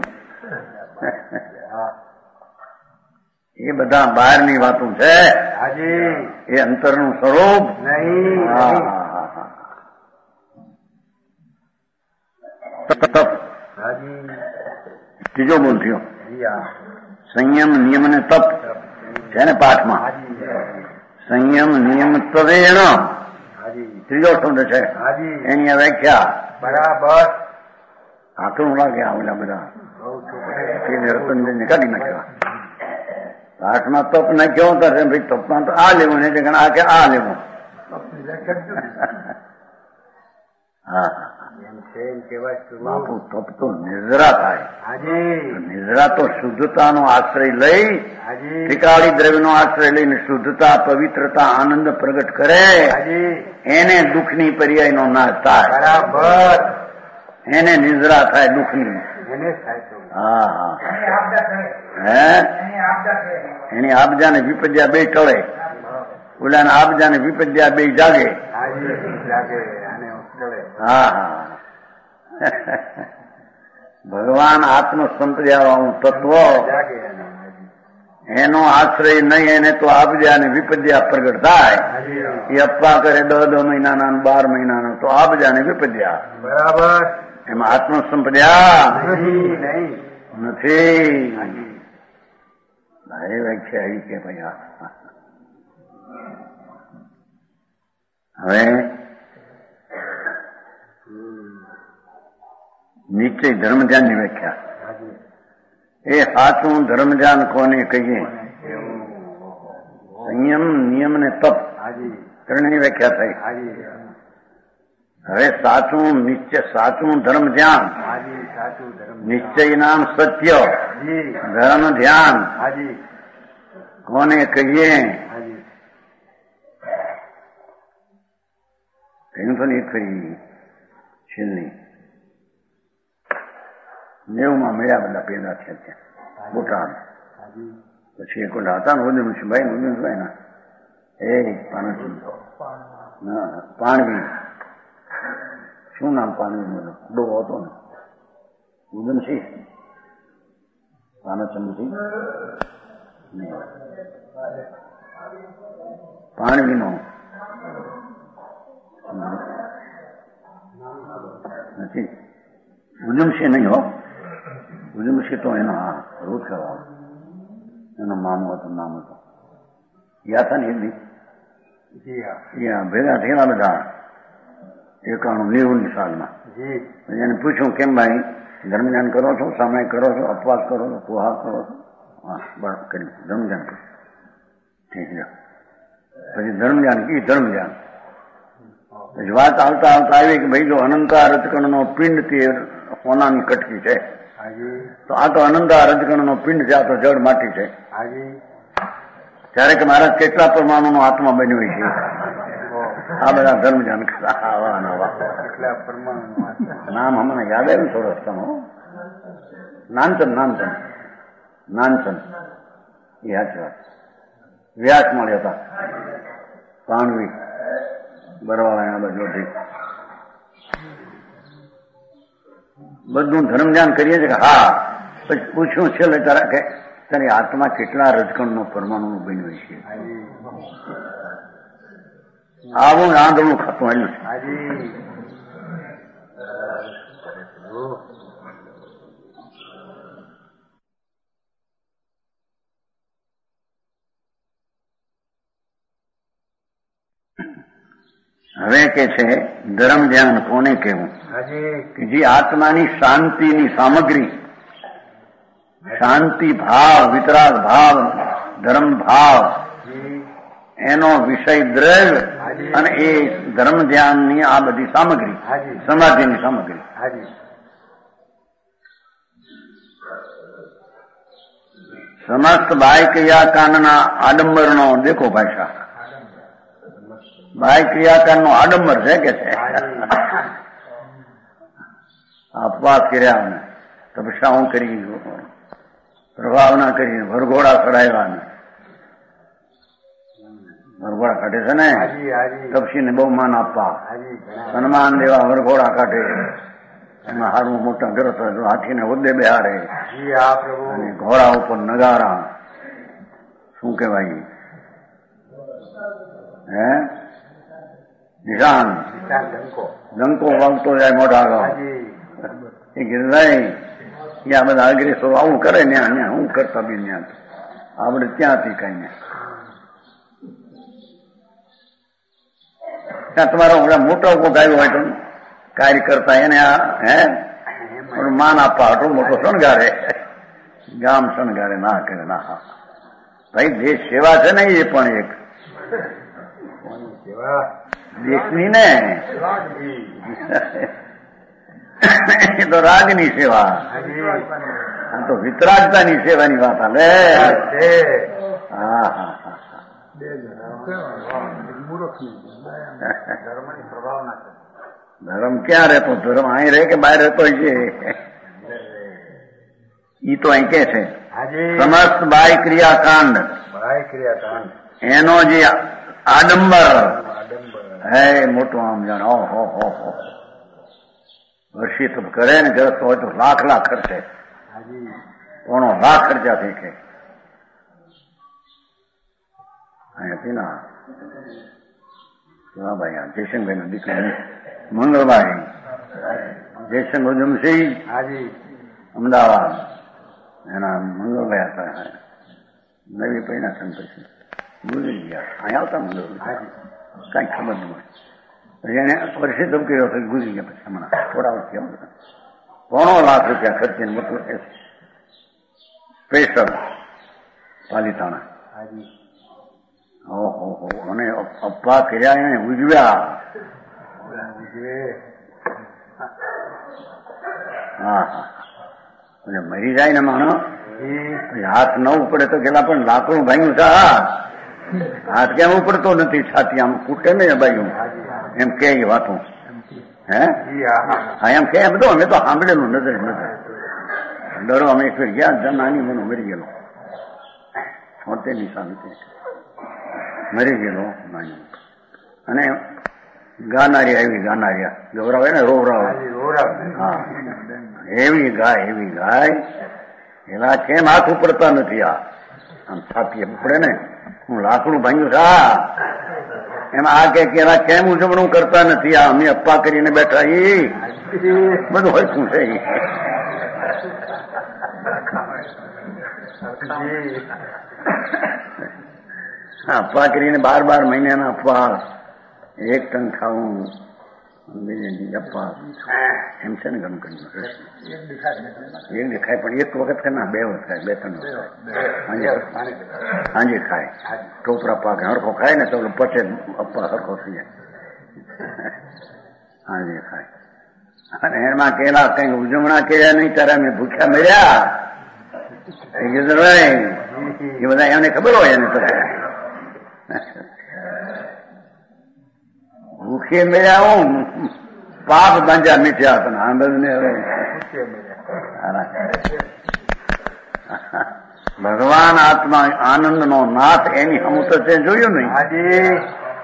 એ બધા બહારની વાતો છે. હાજી. એ અંતરનું સ્વરૂપ નહીં. હાજી. ત્રીજો બોલ થયો જી હા. સંયમ નિયમ અને તપ છે ને પાઠમાં. હાજી. સંયમ નિયમ તવેણ હાજી. ત્રીજો શબ્દ છે. હાજી. એની આ વ્યાખ્યા. બરાબર. આકરું લાગે આવડા બધા રતનબેન કાઢી નાખ્યા. પાઠમાં તપ નાખ્યો તો ભાઈ તપમાં તો આ લેવું ને આ કે આ લેવું. હા બાપુ તપ તો નિર્જરા થાય. નિર્જરા તો શુદ્ધતાનો આશ્રય લઈ ત્રિકાળી દ્રવ્યનો આશ્રય લઈને શુદ્ધતા પવિત્રતા આનંદ પ્રગટ કરે એને દુઃખની પર્યાયનો નાશ થાય. બરાબર. એને નિર્જરા થાય દુઃખની. હા હા હે એની આપજા ને વિપદ્યા બે ટળે. ઓલા ને આપજા ને વિપદ્યા બે જાગે. હા હા ભગવાન આત્મ સંપ્રદાયનું તત્વ એનો આશ્રય નહીં એને તો આપજા ને વિપદ્યા પ્રગટ થાય. એ અપવા કરે દસ દસ મહિનાના બાર મહિનાના તો આપજા ને વિપદ્યા. બરાબર. એમાં આત્મ સંપ્રદાય નથી. એ વ્યાખ્યા એવી કે ભાઈ હવે નિશ્ચય ધર્મ ધ્યાનની વ્યાખ્યા. એ સાચું ધર્મ ધ્યાન કોને કહીએ? સંયમ નિયમ ને તપ ત્રણની વ્યાખ્યા થઈ. હવે સાચું નિશ્ચય સાચું ધર્મ ધ્યાન નિશ્ચય નામ સત્ય ધર્મ ધ્યાન કોને કહીએ? કહ્યું તો નહીં ખરી છેલ્લી નેવમાં મળ્યા બધા પેદા થયા ત્યાં બોટાદ. પછી એક હતા ને ઉદયમસિંહભાઈ ને ઉદયમસિંહભાઈ ના એ પાણવી શું નામ પાણવી ડોવો હતો ને ઉદયમસિંહ પાનચંદસિંહ પાણવીનો નથી ઉદયમસિંહ નહીં હો. ઉદયમસિંહ તો એનો હા રોજ કરવા એનો મામો હતો નામ હતો યા હતા ને એ બી ભેગા થયેલા બધા એકાણું નેવુંની સાલમાં એને પૂછ્યું કેમ ભાઈ ધર્મ ધ્યાન કરો છો, સમય કરો છો, અપવાસ કરો છો, પુહાર કરો છો? હા બરાબર કર્યું, ધર્મ ધ્યાન કર્યું. ઠીક છે. પછી ધર્મ ધ્યાન કી ધર્મ ધ્યાન પછી વાત આવતા આવતા આવી કે ભાઈ જો અનંતા રજકણ નો પિંડ તે સોનાની કટકી છે તો આ તો અનંતા રજકણ નો પિંડ છે, આ તો જળ માટી છે. ત્યારે કે મહારાજ કેટલા પરમાણુ નો આત્મા બન્યો છે? આ બધા ધર્મ ધ્યાન આવા નવા નામ હમણાં યાદ આવ્યું થોડો રસ્તામાં. નાનચંદ નાનચંદ નાનચંદ એ સાચી વાત. વ્યાસ મળ્યા હતા પાણવી બરવાળા બાજુથી. બધું ધર્મ ધ્યાન કરીએ છીએ કે હા. પછી પૂછ્યું છેલ્લે તારા કે તારી આત્મા કેટલા રજકણ નો પરમાણુ બન્યો છે? આવું આંધળું ખાતું આવ્યું છે. હવે કે છે ધર્મ ધ્યાન કોને કહેવું? કે જે આત્માની શાંતિની સામગ્રી, શાંતિ ભાવ, વિતરાગ ભાવ, ધર્મ ભાવ એનો વિષય દ્રવ્ય અને એ ધર્મ ધ્યાનની આ બધી સામગ્રી, સમાધિની સામગ્રી. સમસ્ત બાહ્ય ક્રિયાકાંડના આડંબરનો દેખો ભાષા. બાહ્ય ક્રિયાકાંડ નો આડંબર છે કે છે અપવાસ કર્યા, તપસ્યાઓ કરી, પ્રભાવના કરી, વરઘોડા ચડાવ્યા. વરઘોડા કાઢે છે ને, તપસીને બહુ માન આપવા, સન્માન દેવા, વરઘોડા કાઢે. એમાં હારું મોટા ગરત હાથીને હોદ્દે બેહાડે અને ઘોડા ઉપર નગારા. શું કેવાય હે નિશાન ડંકો વાગતો જાય મોઢા આગળ. એ કીધું નહીં ત્યાં બધા અગ્રેસો આવું કરે ને ત્યાં હું કરતા બી ત્યાં આપણે ત્યાંથી કઈ ને ત્યાં તમારો મોટો કોક આવ્યો હોય તો કાર્ય કરતા એને હે માન આપવા હતો મોટો શણગારે, ગામ શણગારે. ના કરે ના. હા ભાઈ દેશ સેવા છે ને એ પણ એક દેશની ને એ તો રાગની સેવા, આ તો વિતરાગતાની સેવાની વાત હાલે. હા હા હા ધર્મ ક્યાં રહેતો? ધર્મ અહીં રહે કે બહાર રહેતો છે? ઈ તો અહીં કે છે સમસ્ત બાહ્ય ક્રિયાકાંડ એનો જે આડંબર હે મોટું આમ જાણ ઓહો હો હો વર્ષિત કરે ને ગરજ હોય તો લાખ લાખ ખર્ચે, પોણો લાખ ખર્ચા થઈ કે અહીંયાથી ના કેવા ભાઈ આ જયશંકભાઈ નો દીકરો મંગળભાઈ જયશંકર જમશી અમદાવાદ એના મંગળભાઈ હતા. નવી પૈણા છે પછી ગુજરી ગયા. અહીં આવતા મંગળભાઈ કઈ ખબર નહીં હોય. પછી એને વર્ષે ધમકીઓ થઈ ગુજરી ગયા. પછી હમણાં થોડા વર્ષથી આવતા પોણો લાખ રૂપિયા ખર્ચીને મોટું સ્પેશલ પાલિતાણા. ઓહો હો અને અપ્પા કર્યા એને ઉજવ્યા. હા હા મરી જાય ને માણસ હાથ ન ઉપડે તો પેલા પણ લાકડું ભાંગ્યું છે. હાથ કેમ ઉપડતો નથી? છાતી આમ ફૂટે ને ભાઈ એમ કે વાતો હે હા એમ કે બધું અમે તો સાંભળેલું નજર નજર ડરો. અમે એક ગયા નાની મને મરી ગયેલો છોતેર ની સામે મરી ગયેલો નાની. અને ગાનારી આવી ગાનારિયા ગૌરાવે ને રોવરાવ. હા એવી ગાય એવી ગાય એના કેમ હાથ ઉપડતા નથી? આ આમ છાતી ઉપડે ને હું લાકડું ભાંગ્યું છે એમ આ કે એના કેમ ઉજવણું કરતા નથી? આ અમે અપ્પા કરીને બેઠા એ બધું હોય શું છે? અપ્પા કરીને બાર બાર મહિનાના અપવાસ, એક ટન ખાવું, અપ્પા એમ છે ને ઘણું ઘણું એક દેખાય પણ એક વખત કે ના બે વખત ખાય બે ત્રણ વખત સાંજે ખાય ટોપરા પાક હરખો ખાય ને તો પચે અપ્પા હરખો થઈ જાય સાંજે ખાય અને એમાં કેલા કઈ ઉજવણા કર્યા નહીં તારા મેં ભૂખ્યા મળ્યા એ બધા એને ખબર હોય એને તો ભૂખે મળ્યા હું પાપ બાંધ્યા મીઠ્યા પણ આંબલ ને હવે ભગવાન આત્મા આનંદ નો નાથ એની અમુક તે જોયું નહીં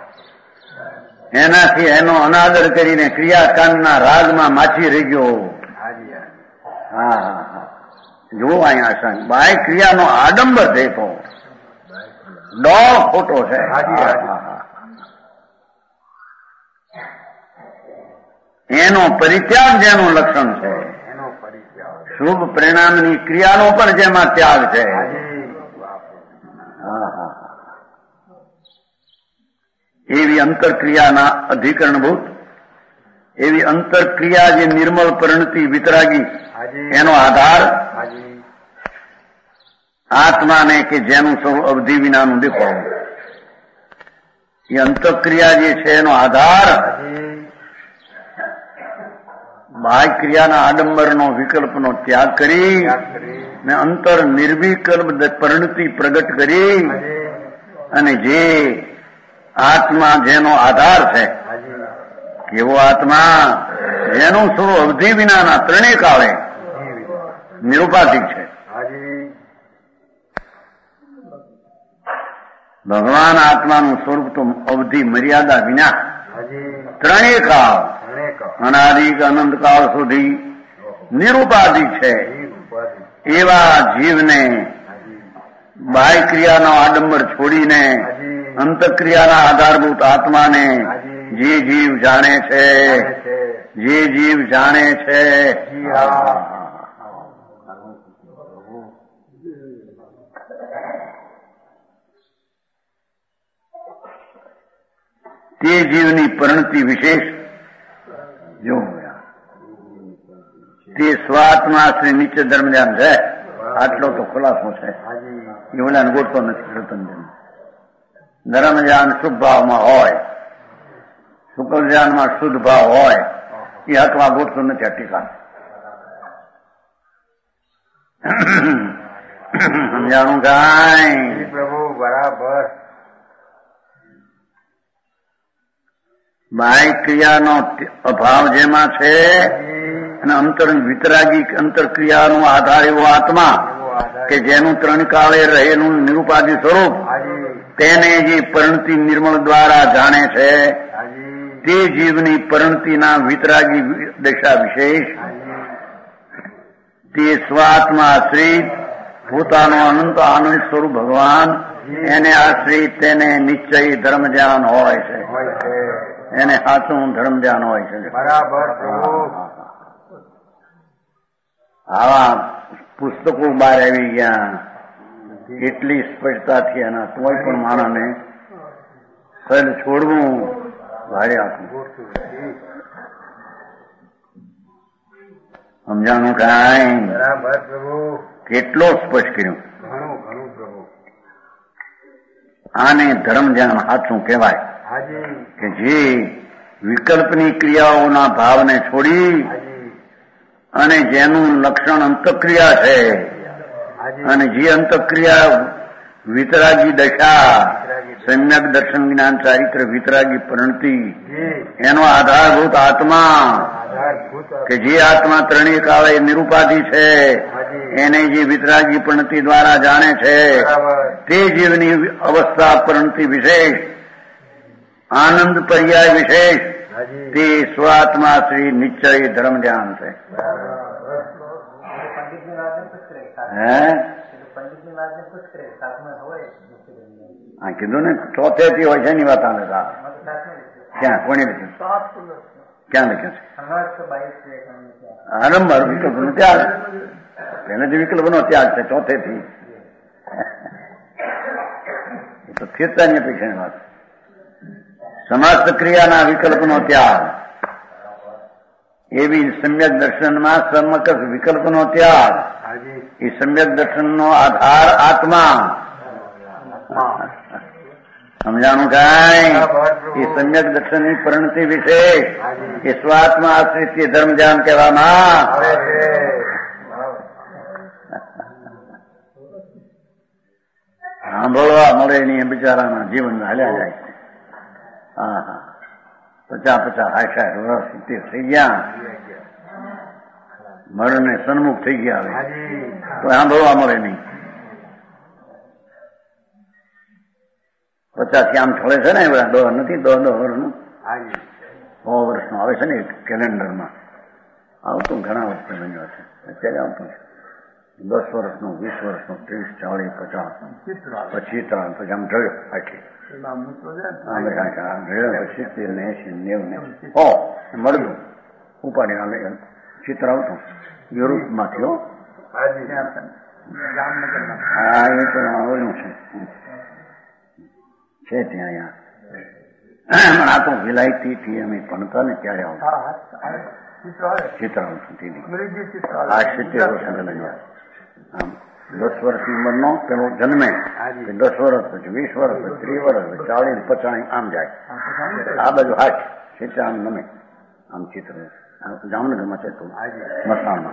એનાથી એનો અનાદર કરીને ક્રિયાકાંડના રાગમાં માછી રહી ગયો. હા હા હા જુઓ અહીંયા આશા બાય ક્રિયાનો આડંબર દેખો ડોળ ખોટો છે. એનો પરિત્યાગ જેનું લક્ષણ છે શુભ પરિણામની ક્રિયાનો પણ જેમાં ત્યાગ છે. એવી અંતરક્રિયાના અધિકરણભૂત એવી અંતરક્રિયા જે નિર્મળ પરિણતિ વિતરાગી એનો આધાર આત્માને કે જેનું સ્વરૂપ અવધિ વિનાનું દેખાવું એ અંતરક્રિયા જે છે એનો આધાર બાહ્ય ક્રિયાના આડંબરનો વિકલ્પનો ત્યાગ કરી ને અંતર નિર્વિકલ્પ પરિણતિ પ્રગટ કરી અને જે આત્મા જેનો આધાર છે કેવો આત્મા જેનું સ્વરૂપ અવધિ વિનાના ત્રણેય કાળે નિરુપાધિક છે. ભગવાન આત્માનું સ્વરૂપ તો અવધિ મર્યાદા વિના ત્રણેય કાળ અનાદિક અનંત કાળ સુધી નિરુપાધિક છે. એવા જીવને બાહ્ય ક્રિયાનો આડંબર છોડીને અંતક્રિયાના આધારભૂત આત્માને જે જીવ જાણે છે જે જીવ જાણે છે તે જીવની પરિણતિ વિશેષ જો તે સ્વાત્મા શ્રી નીચે ધર્મધ્યાન છે. આટલો તો ખુલાસો છે એવડાને ગોઠતો નથી. રતનજન ધર્મધ્યાન શુભ ભાવમાં હોય શુક્લ ધ્યાનમાં શુદ્ધ ભાવ હોય એ હકમાં ગોઠતો નથી. ટીકા સમજાણું કાંઈ પ્રભુ બરાબર. બાહ્ય ક્રિયાનો અભાવ જેમાં છે અને અંતર વિતરાગી અંતરક્રિયાનો આધાર એવો આત્મા કે જેનું ત્રણ કાળે રહેલું નિરુપાધિ સ્વરૂપ તેને જે પરિણતિ નિર્મળ દ્વારા જાણે છે તે જીવની પરિણતિના વિતરાગી દશા વિશેષ તે સ્વાત્મા આશ્રિત પોતાનો અનંત આનંદ સ્વરૂપ ભગવાન એને આશ્રિત તેને નિશ્ચય ધર્મ ધ્યાન હોય છે. એને સાચું ધર્મ ધ્યાન હોય છે. બરાબર. આવા પુસ્તકો બહાર આવી ગયા એટલી સ્પષ્ટતાથી એના કોઈ પણ માણસને સહેલ છોડવું ભારે આપવું. સમજાણું કાંઈ બરાબર પ્રભુ. કેટલો સ્પષ્ટ કર્યું. ઘણું ઘણું પ્રભુ. આને ધર્મ ધ્યાન સાચું કહેવાય કે જે વિકલ્પની ક્રિયાઓના ભાવને છોડી અને જેનું લક્ષણ અંતક્રિયા છે અને જે અંતક્રિયા વિતરાગી દશા સમ્યક દર્શન જ્ઞાન ચારિત્ર વિતરાગી પરિણતિ એનો આધારભૂત આત્મા કે જે આત્મા ત્રણેય કાળે નિરુપાધિ છે એને જે વિતરાગી પરિણતિ દ્વારા જાણે છે તે જીવની અવસ્થા પરિણતિ વિશેષ આનંદ પર્યાય વિશેષ તે સ્વાત્મા શ્રી નિશ્ચય ધર્મ ધ્યાન છે. હે હા કીધું ને ચોથે થી હોય છે ની વાત આવે. ક્યાં કોને લખ્યું? ક્યાં લખ્યું છે? આરંભ વિકલ્પ નો ત્યાગ. પહેલેથી વિકલ્પ નો ત્યાગ છે ચોથે થી. એ તો સ્થિરતાની અપેક્ષાની વાત. સમસ્ત ક્રિયાના વિકલ્પનો ત્યાગ એવી સમ્યક દર્શનમાં સમકક્ષ વિકલ્પનો ત્યાગ, એ સમ્યક દર્શનનો આધાર આત્મા. સમજાણું કાંઈ? એ સમ્યક દર્શનની પરિણતિ વિશે એ સ્વાત્મા આશ્રિત ધર્મ ધ્યાન કહેવામાં આવે છે. સાંભળવા મળે નહીં બિચારાના જીવન હાલ્યા જાય છે. હા હા, પચાસ પચાસ સાઠ સાઠ વર્ષ સિત્તેર થઈ ગયા, મરણને સન્મુખ થઈ ગયા, હવે તો સાંભળવા મળે નહીં. પચાસ થી આમ ઠળે છે ને, એવડા દોર નથી, દો દો વર્ષનું સો વર્ષનું આવે છે ને કેલેન્ડરમાં આવતું, ઘણા વર્ષે બન્યો છે. અત્યારે આવતું છે દસ વર્ષનું, વીસ વર્ષનું, ત્રીસ, ચાલીસ, પચાસ, પછી ત્રણ, પછી આમ ઢળ્યો આટલી સિત્તેર ને એસી નેવું ને હો મળતું ઉપાડી આલે ચિત્ર આવતું યુરોપમાંથી. હો હા, એ તો ઓલું છે છે ત્યાં. અહીંયા આ તો વિલાયતી થી અમે ભણતા ને ત્યારે આવતું ચિત્ર આવતું ટીવી. આ સિત્તેર વર્ષ પહેલા આમ દસ વર્ષની ઉંમરનો પેલો જન્મે, દસ વર્ષ પછી વીસ વર્ષ પછી ત્રીસ વર્ષ પછી ચાલીસ પચાસ આમ જાય. આ બાજુ હાથ ચિત્ર આમ નમે આમ ચિત્ર જામનગરમાં છે મસાણમાં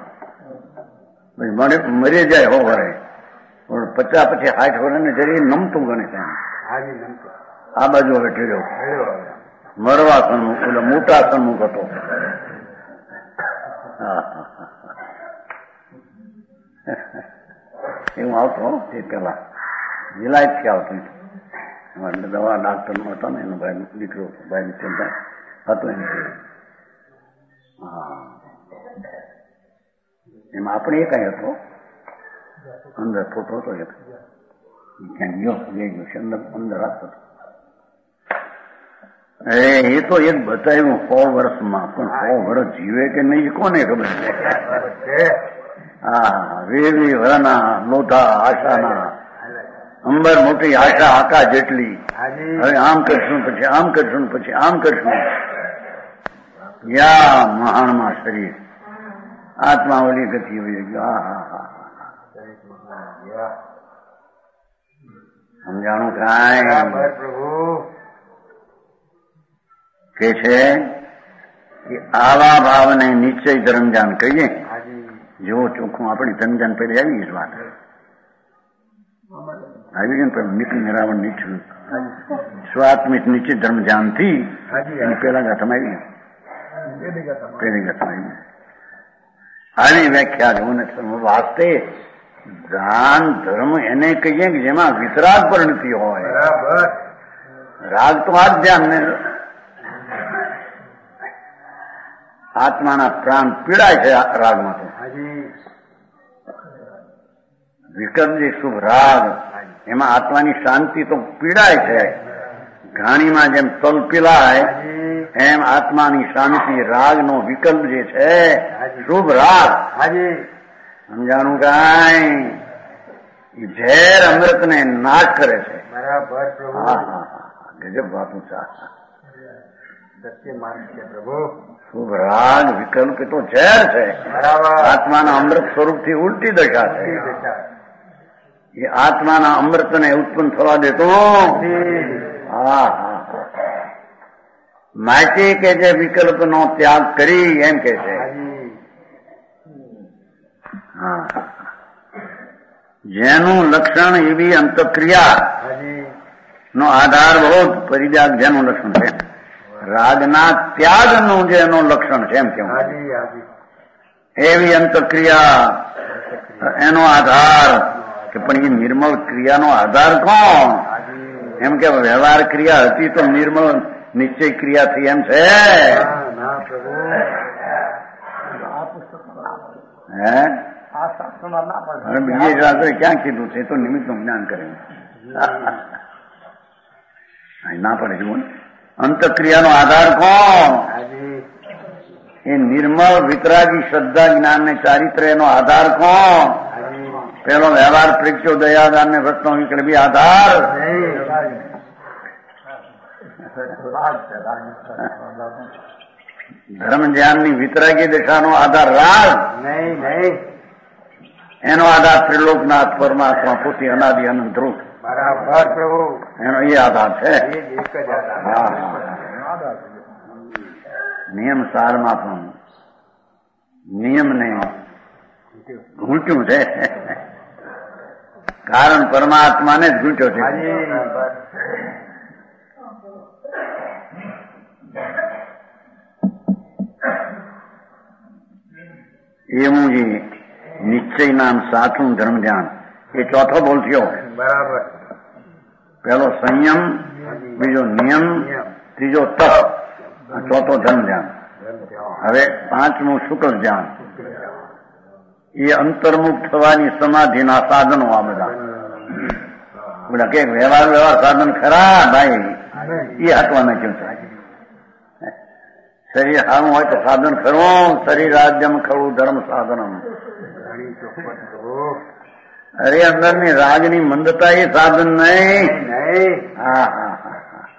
મરી જાય હો વરે પચાસ પછી સાઠ વર્ષ ને જરી નમતું ગણે છે. આ બાજુ હવે ઠેર્યો મરવા સન્મુખ, એટલે મોટા સન્મુખ હતો. હા હા એવું આવતો એ પેલા વિલાયતથી આવતું. દવા ડાક્ટર નો હતો ને એનો ભાઈ દીકરો ભાઈ ચિંતા હતો એમ. હા, એમાં આપણે એ કઈ હતો અંદર ફોટો હતો એક ક્યાંક ગયો લઈ ગયો છે અંદર અંદર રાખતો હતો. એ તો એક બતાવ્યું સો વર્ષમાં, પણ સો વર્ષ જીવે કે નહીં કોને ખબર છે. હા, વેવી વરના લોઢા આશાના અંબર મોટી આશા આકા જેટલી. હવે આમ કરશું પછી આમ કરશું પછી આમ કરશું. યા મહાણમાં શરીર આત્મા ઓલી ગતિ હોય ગયો. હા હા હા, સમજાણું કાંઈ? કે છે કે આવા ભાવને નિશ્ચય ધર્મજાન કહીએ. જેવો ચોખ્ખું આપણી ધર્મજાન પહેલી આવી જ વાત આવી ગઈ ને નીતિ નિરાવણ નીચું સ્વાત્મિક નિશ્ચિત ધર્મજાન થી એની પેલા ગાથામાં આવી પેલી ગાથામાં આવી આવી વ્યાખ્યા જોને વાસ્તે દાન ધર્મ એને કહીએ કે જેમાં વિતરાગ પરિણતિ હોય. રાગ તો આ જ ધ્યાન ને આત્માના પ્રાણ પીડાય છે રાગમાં. તો વિકલ્પ જે શુભ રાગ એમાં આત્માની શાંતિ તો પીડાય છે. ઘાણીમાં જેમ તલ પીલાય એમ આત્માની શાંતિ રાગનો વિકલ્પ જે છે શુભ રાગ. સમજાણું કાંઈ? ઝેર અમૃતને નાશ કરે છે. બરાબર. હા હા હા, ગજબ વાતું ચા સત્ય માર્ગ છે પ્રભુ. શુભ રાગ વિકલ્પ તો ઝેર છે. આત્માના અમૃત સ્વરૂપથી ઉલટી દશા છે. એ આત્માના અમૃતને ઉત્પન્ન થવા દેતો. હા હા, માટે કે જે વિકલ્પનો ત્યાગ કરી એમ કે છે. હા, જેનું લક્ષણ એવી અંતક્રિયા નો આધાર બહુ પરિત્યાગ જેનું લક્ષણ છે. રાગના ત્યાગનું જેનું લક્ષણ છે એમ કેવું. એવી અંતક્રિયા એનો આધાર કે પણ એ નિર્મળ ક્રિયાનો આધાર કોણ? એમ કે વ્યવહાર ક્રિયા હતી તો નિર્મળ નિશ્ચય ક્રિયા થઈ એમ છે. હે બીજે શાસ્ત્રે ક્યાં કીધું છે? તો નિમિત્તનું જ્ઞાન કરે ના પડે. જુઓ ને, અંતક્રિયાનો આધાર કોણ? એ નિર્મળ વિતરાગી શ્રદ્ધા જ્ઞાન ને ચારિત્ર્યનો આધાર કોણ? પેલો વ્યવહાર પ્રેક્ષો દયાદાન ને વ્રતનો વિકલ્પી આધાર. ધર્મ ધ્યાનની વિતરાગી દશાનો આધાર રાગ નહીં નહીં એનો આધાર ત્રિલોકનાથ પરમાત્મા પોતે અનાદિ અનંત રૂપ બરાબર પ્રભુ એનો એ આધાર છે. એ જ એક જ આધાર. નિયમ સારમાં પણ નિયમને ઘૂંટ્યું છે, કારણ પરમાત્માને જ ઘૂંટ્યો છે. એવું જે નિશ્ચય નામ સાચું ધર્મ ધ્યાન એ ચોથો બોલ થયો. બરાબર. પેલો સંયમ, બીજો નિયમ, ત્રીજો તપ, ચોથો ધર્મ ધ્યાન. હવે પાંચમું શુક્લ ધ્યાન. એ અંતર્મુખ થવાની સમાધિના સાધનો આ બધા. બધા કે વ્યવહાર વ્યવહાર સાધન ખરા ભાઈ, એ હટવાના કેમ થાય? શરીર સારું હોય તો સાધન ખરું. શરીર રાજ્યમ ખરું ધર્મ સાધનમ. અરે અંદરની રાજની મંદતા એ સાધન નહીં. હા હા હા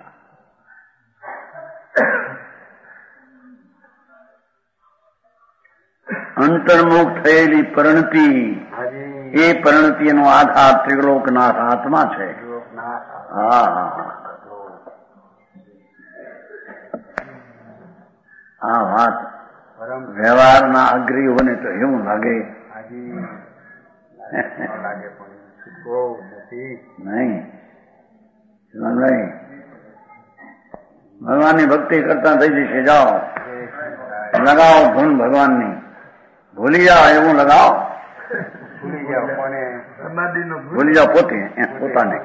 અંતર્મુખ થયેલી પરિણતિ, એ પરિણતિનો આધાર ત્રિલોકનાથ આત્મા છે. હા હા આ વાત વ્યવહારના અગ્રીઓને તો એવું લાગે નહીં. નહીં, ભગવાનની ભક્તિ કરતા થઈ જશે. જાઓ લગાવો ધૂન ભગવાનની, ભૂલી જાઓ એવું લગાવો. ભૂલી જાઓ પોતે પોતાને.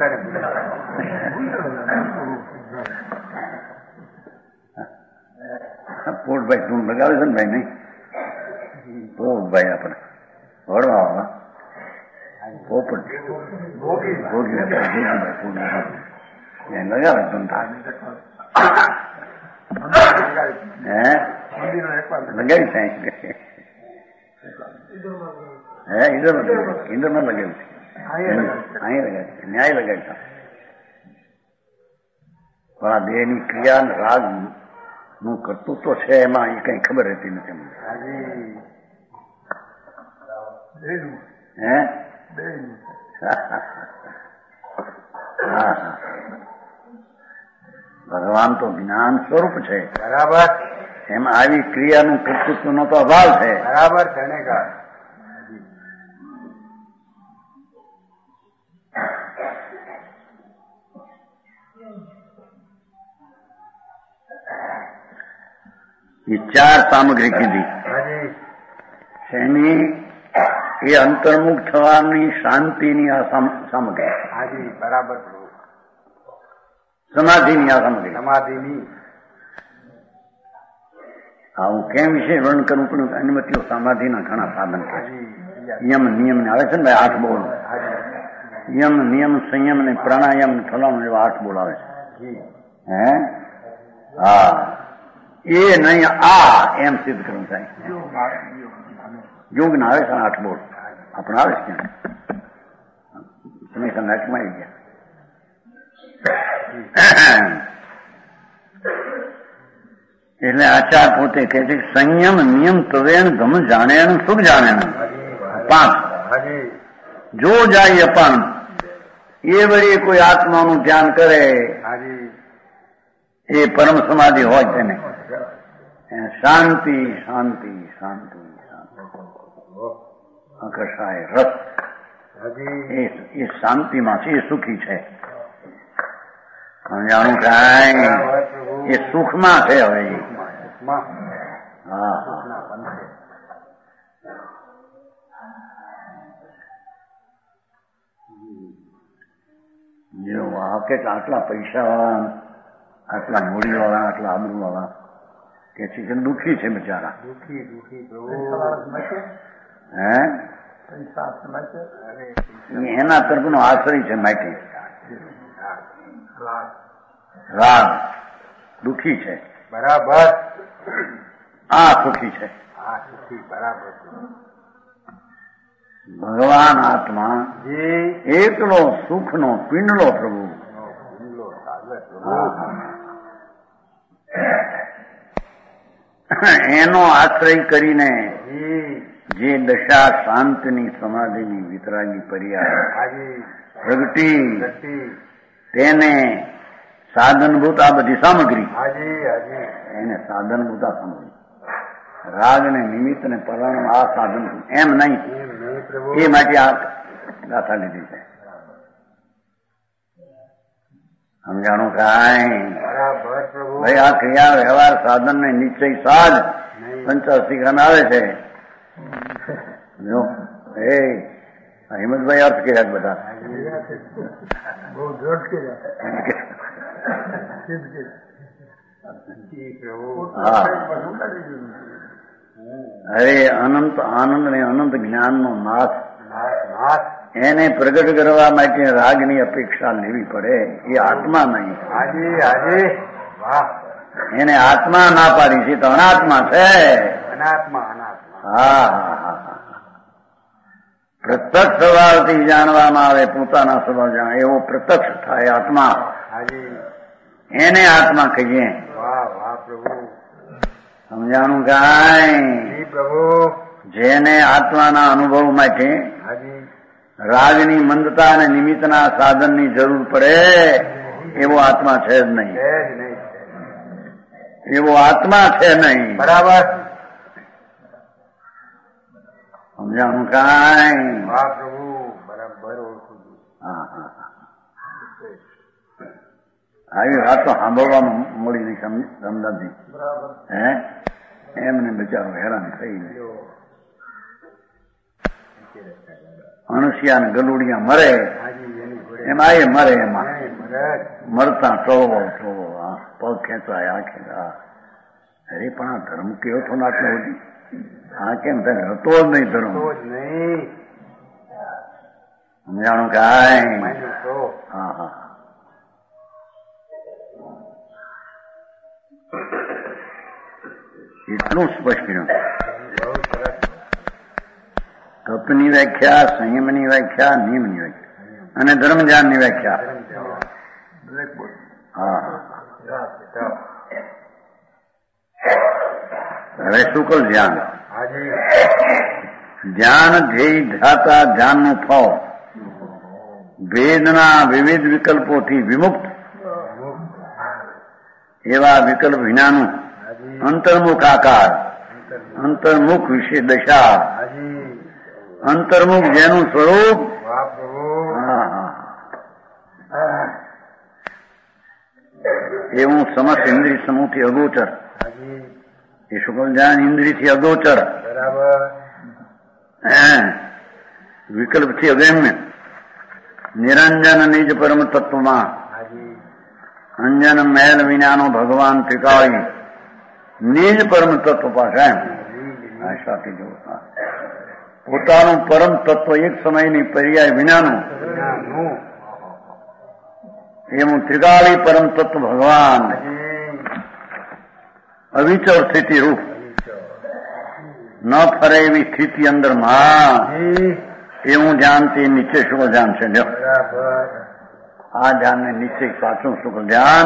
પોટભાઈ ધૂન લગાવે છે ને ભાઈ? નહીં તો ભાઈ આપણે વડવા પોપટ ભોગી લગાવે ધૂન થાય. હે લગાવી થાય હે ઇધર ઇધરમાં લગાવી છે, અહીં લગાવી છે, ન્યાય લગાવી છે. પણ આ દેહની ક્રિયા રાગ નું કર્તૃત્વ છે એમાં એ કઈ ખબર રહેતી નથી મને. હે ભગવાન તો જ્ઞાન સ્વરૂપ છે. બરાબર. એમાં આવી ક્રિયાનું કર્તૃત્વનો તો અભાવ છે. બરાબર. ધન્યવાદ. એ ચાર સામગ્રી કીધી એની, એ અંતર્મુખ થવાની શાંતિની આ સામગ્રી. હાજી બરાબર. સમાધિની આ સામગ્રી. સમાધિની હા હું કેમ વિશે વર્ણન કરવું પડ્યું? અનુમતિઓ સમાધિના ઘણા સાધન છે. યમ નિયમ ને આવે છે ને ભાઈ, આઠ બોલ. યમ નિયમ સંયમ ને પ્રાણાયામ ને ફલાણું એવા આઠ બોલ આવે છે. હે હા એ નહીં આ એમ સિદ્ધ કરવું થાય. યોગ ના આવે છે આઠ બોલ. આપણે આવે છે ક્યાં તમે નાટમાં આવી ગયા. એટલે આચાર પોતે કહે છે સંયમ નિયમ તવેણ ધમ જાણે સુખ જાણે. પાંચ જો જાય પણ એ વળી કોઈ આત્માનું ધ્યાન કરે એ પરમ સમાધિ હોય તેને શાંતિ શાંતિ શાંતિ શાંતિ આકર્ષાય રસ એ શાંતિમાં છે, એ સુખી છે. સમજાણું કાંઈ એ સુખમાં છે. હવે હા જો આ કેટલા આટલા પૈસા વાળા, આટલા મૂડી વાળા, આટલા આબરૂ વાળા કે છે કે દુઃખી છે બિચારા. દુઃખી દુઃખી હે એના તરફનો આશ્રય છે માટી. રાગ દુઃખી છે. બરાબર. આ સુખી છે. આ સુખી. બરાબર. ભગવાન આત્મા એકલો સુખનો પિંડલો પ્રભુ. એનો આશ્રય કરીને જે દશા શાંતિની સમાધિની વિતરાગી પર્યા પ્રગટી તેને સાધનભૂત આ બધી સામગ્રી એને સાધનભૂત આ સામગ્રી રાગ ને નિમિત્ત ને પરાણ આ સાધન એમ નહીં એ માટે આ ગાથા લીધી છે. સમજાણું કાંઈ ભાઈ આ ક્રિયા વ્યવહાર સાધન ને નિશ્ચય સાધ પંચાસી ગ્રામ આવે છે. જો એ હિંમતભાઈ અર્થ કર્યા બધા હા. અરે અનંત આનંદ ને અનંત જ્ઞાન નો નાથ એને પ્રગટ કરવા માટે રાગની અપેક્ષા લેવી પડે. એ આત્મા નહીં. એને આત્મા ના પાડી છે તો અનાત્મા છે. હા હા હા પ્રત્યક્ષ સ્વભાવથી જાણવામાં આવે પોતાના સ્વભાવ જાણે એવો પ્રત્યક્ષ થાય આત્મા એને આત્મા કહીએ. સમજાણું કાંઈ જેને આત્માના અનુભવ માટે રાગની મંદતા અને નિમિત્તના સાધનની જરૂર પડે એવો આત્મા છે જ નહીં. એવો આત્મા છે નહીં. બરાબર સમજાણું કાંઈ? હા હા આવી વાત તો સાંભળવામાં મળી નહીં સમજાતી. હે એમને બચારો હેરાન થઈને અણસિયા ને ગલુડિયા મરે એમાં એ મરે એમાં મરતા ટોળવો ટોળવો પગ ખેંચાય આ ખેંચા. અરે પણ આ ધર્મ કેવો છો ને આટલો હતી આ કેમ થાય હતો જ નહીં ધર્મ. સમજાણું કાંઈ? હા હા એટલું સ્પષ્ટ રહ્યું. તપની વ્યાખ્યા, સંયમની વ્યાખ્યા, નિયમની વ્યાખ્યા અને ધર્મજ્ઞાનની વ્યાખ્યા. હા હવે શુકલ ધ્યાન. ધ્યાન ધ્યેય ધ્યાતા ધ્યાનનું ફળ ભેદના વિવિધ વિકલ્પોથી વિમુક્ત એવા વિકલ્પ વિનાનું અંતર્મુખ આકાર, અંતર્મુખ વિશે દશા, અંતર્મુખ જેનું સ્વરૂપ એવું સમસ્ત ઇન્દ્રિય સમૂહથી અગોચર. એ શુક્લ જ્ઞાન ઇન્દ્રિયથી અગોચર, વિકલ્પથી અગમ્ય, નિરંજન નિજ પરમ તત્વમાં અંજન મેલ વિનાનો ભગવાન ત્રિકાળી નિજ પરમ તત્વ પાસે એમ આશાથી જોતા પોતાનું પરમ તત્વ એક સમયની પર્યાય વિનાનું એવું ત્રિકાળી પરમ તત્વ ભગવાન અવિચર સ્થિતિ રૂપ ન ફરે એવી સ્થિતિ અંદર માં એવું ધ્યાનથી નીચે શુક્લ ધ્યાન છે. આ ધ્યાન ને નીચે સાચું શુક્લ ધ્યાન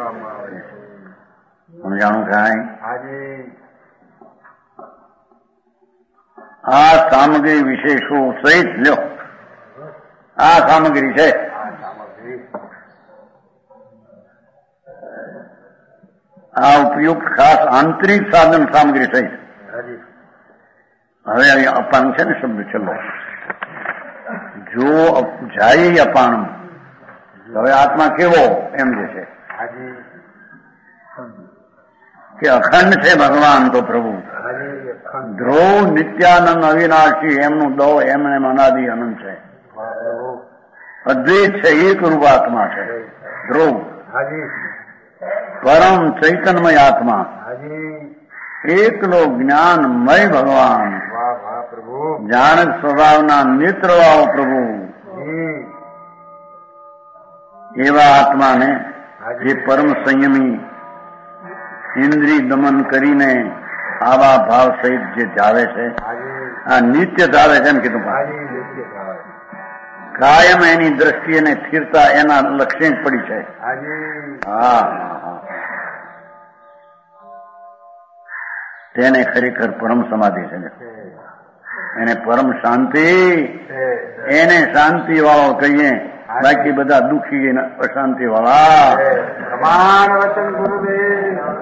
સમજાણું કાંઈ? આ સામગ્રી વિશેષો સહિત લ્યો. આ સામગ્રી છે. આ ઉપયુક્ત ખાસ આંતરિક સાધન સામગ્રી સહિત. હવે અપાન છે ને શબ્દ ચલો જો જાય અપાન હવે આત્મા કેવો એમ જે છે કે અખંડ છે ભગવાન તો પ્રભુ ધ્રુવ નિત્યાનંદ અવિનાશી એમનું દો એમને અનાદિ અનંત છે. અદ્વૈત છે, એક રૂપ આત્મા છે ધ્રુવ, પરમ ચૈતન્યમય આત્મા, એકલો જ્ઞાનમય ભગવાન, જાણક સ્વભાવના નેત્રવાળો પ્રભુ એવા આત્માને જે પરમ સંયમી ઇન્દ્રિય દમન કરીને આવા ભાવ સહિત જે જાવે છે આ નિત્ય જાવે છે એમ કીધું. કાયમ એની દ્રષ્ટિ અને સ્થિરતા એના લક્ષ્ય જ પડી છે. હા તેને ખરેખર પરમ સમાધિ છે. એને પરમ શાંતિ, એને શાંતિ વાળો કહીએ, બાકી બધા દુઃખી અશાંતિ વાળા. પ્રમાણ વચન ગુરુદેવ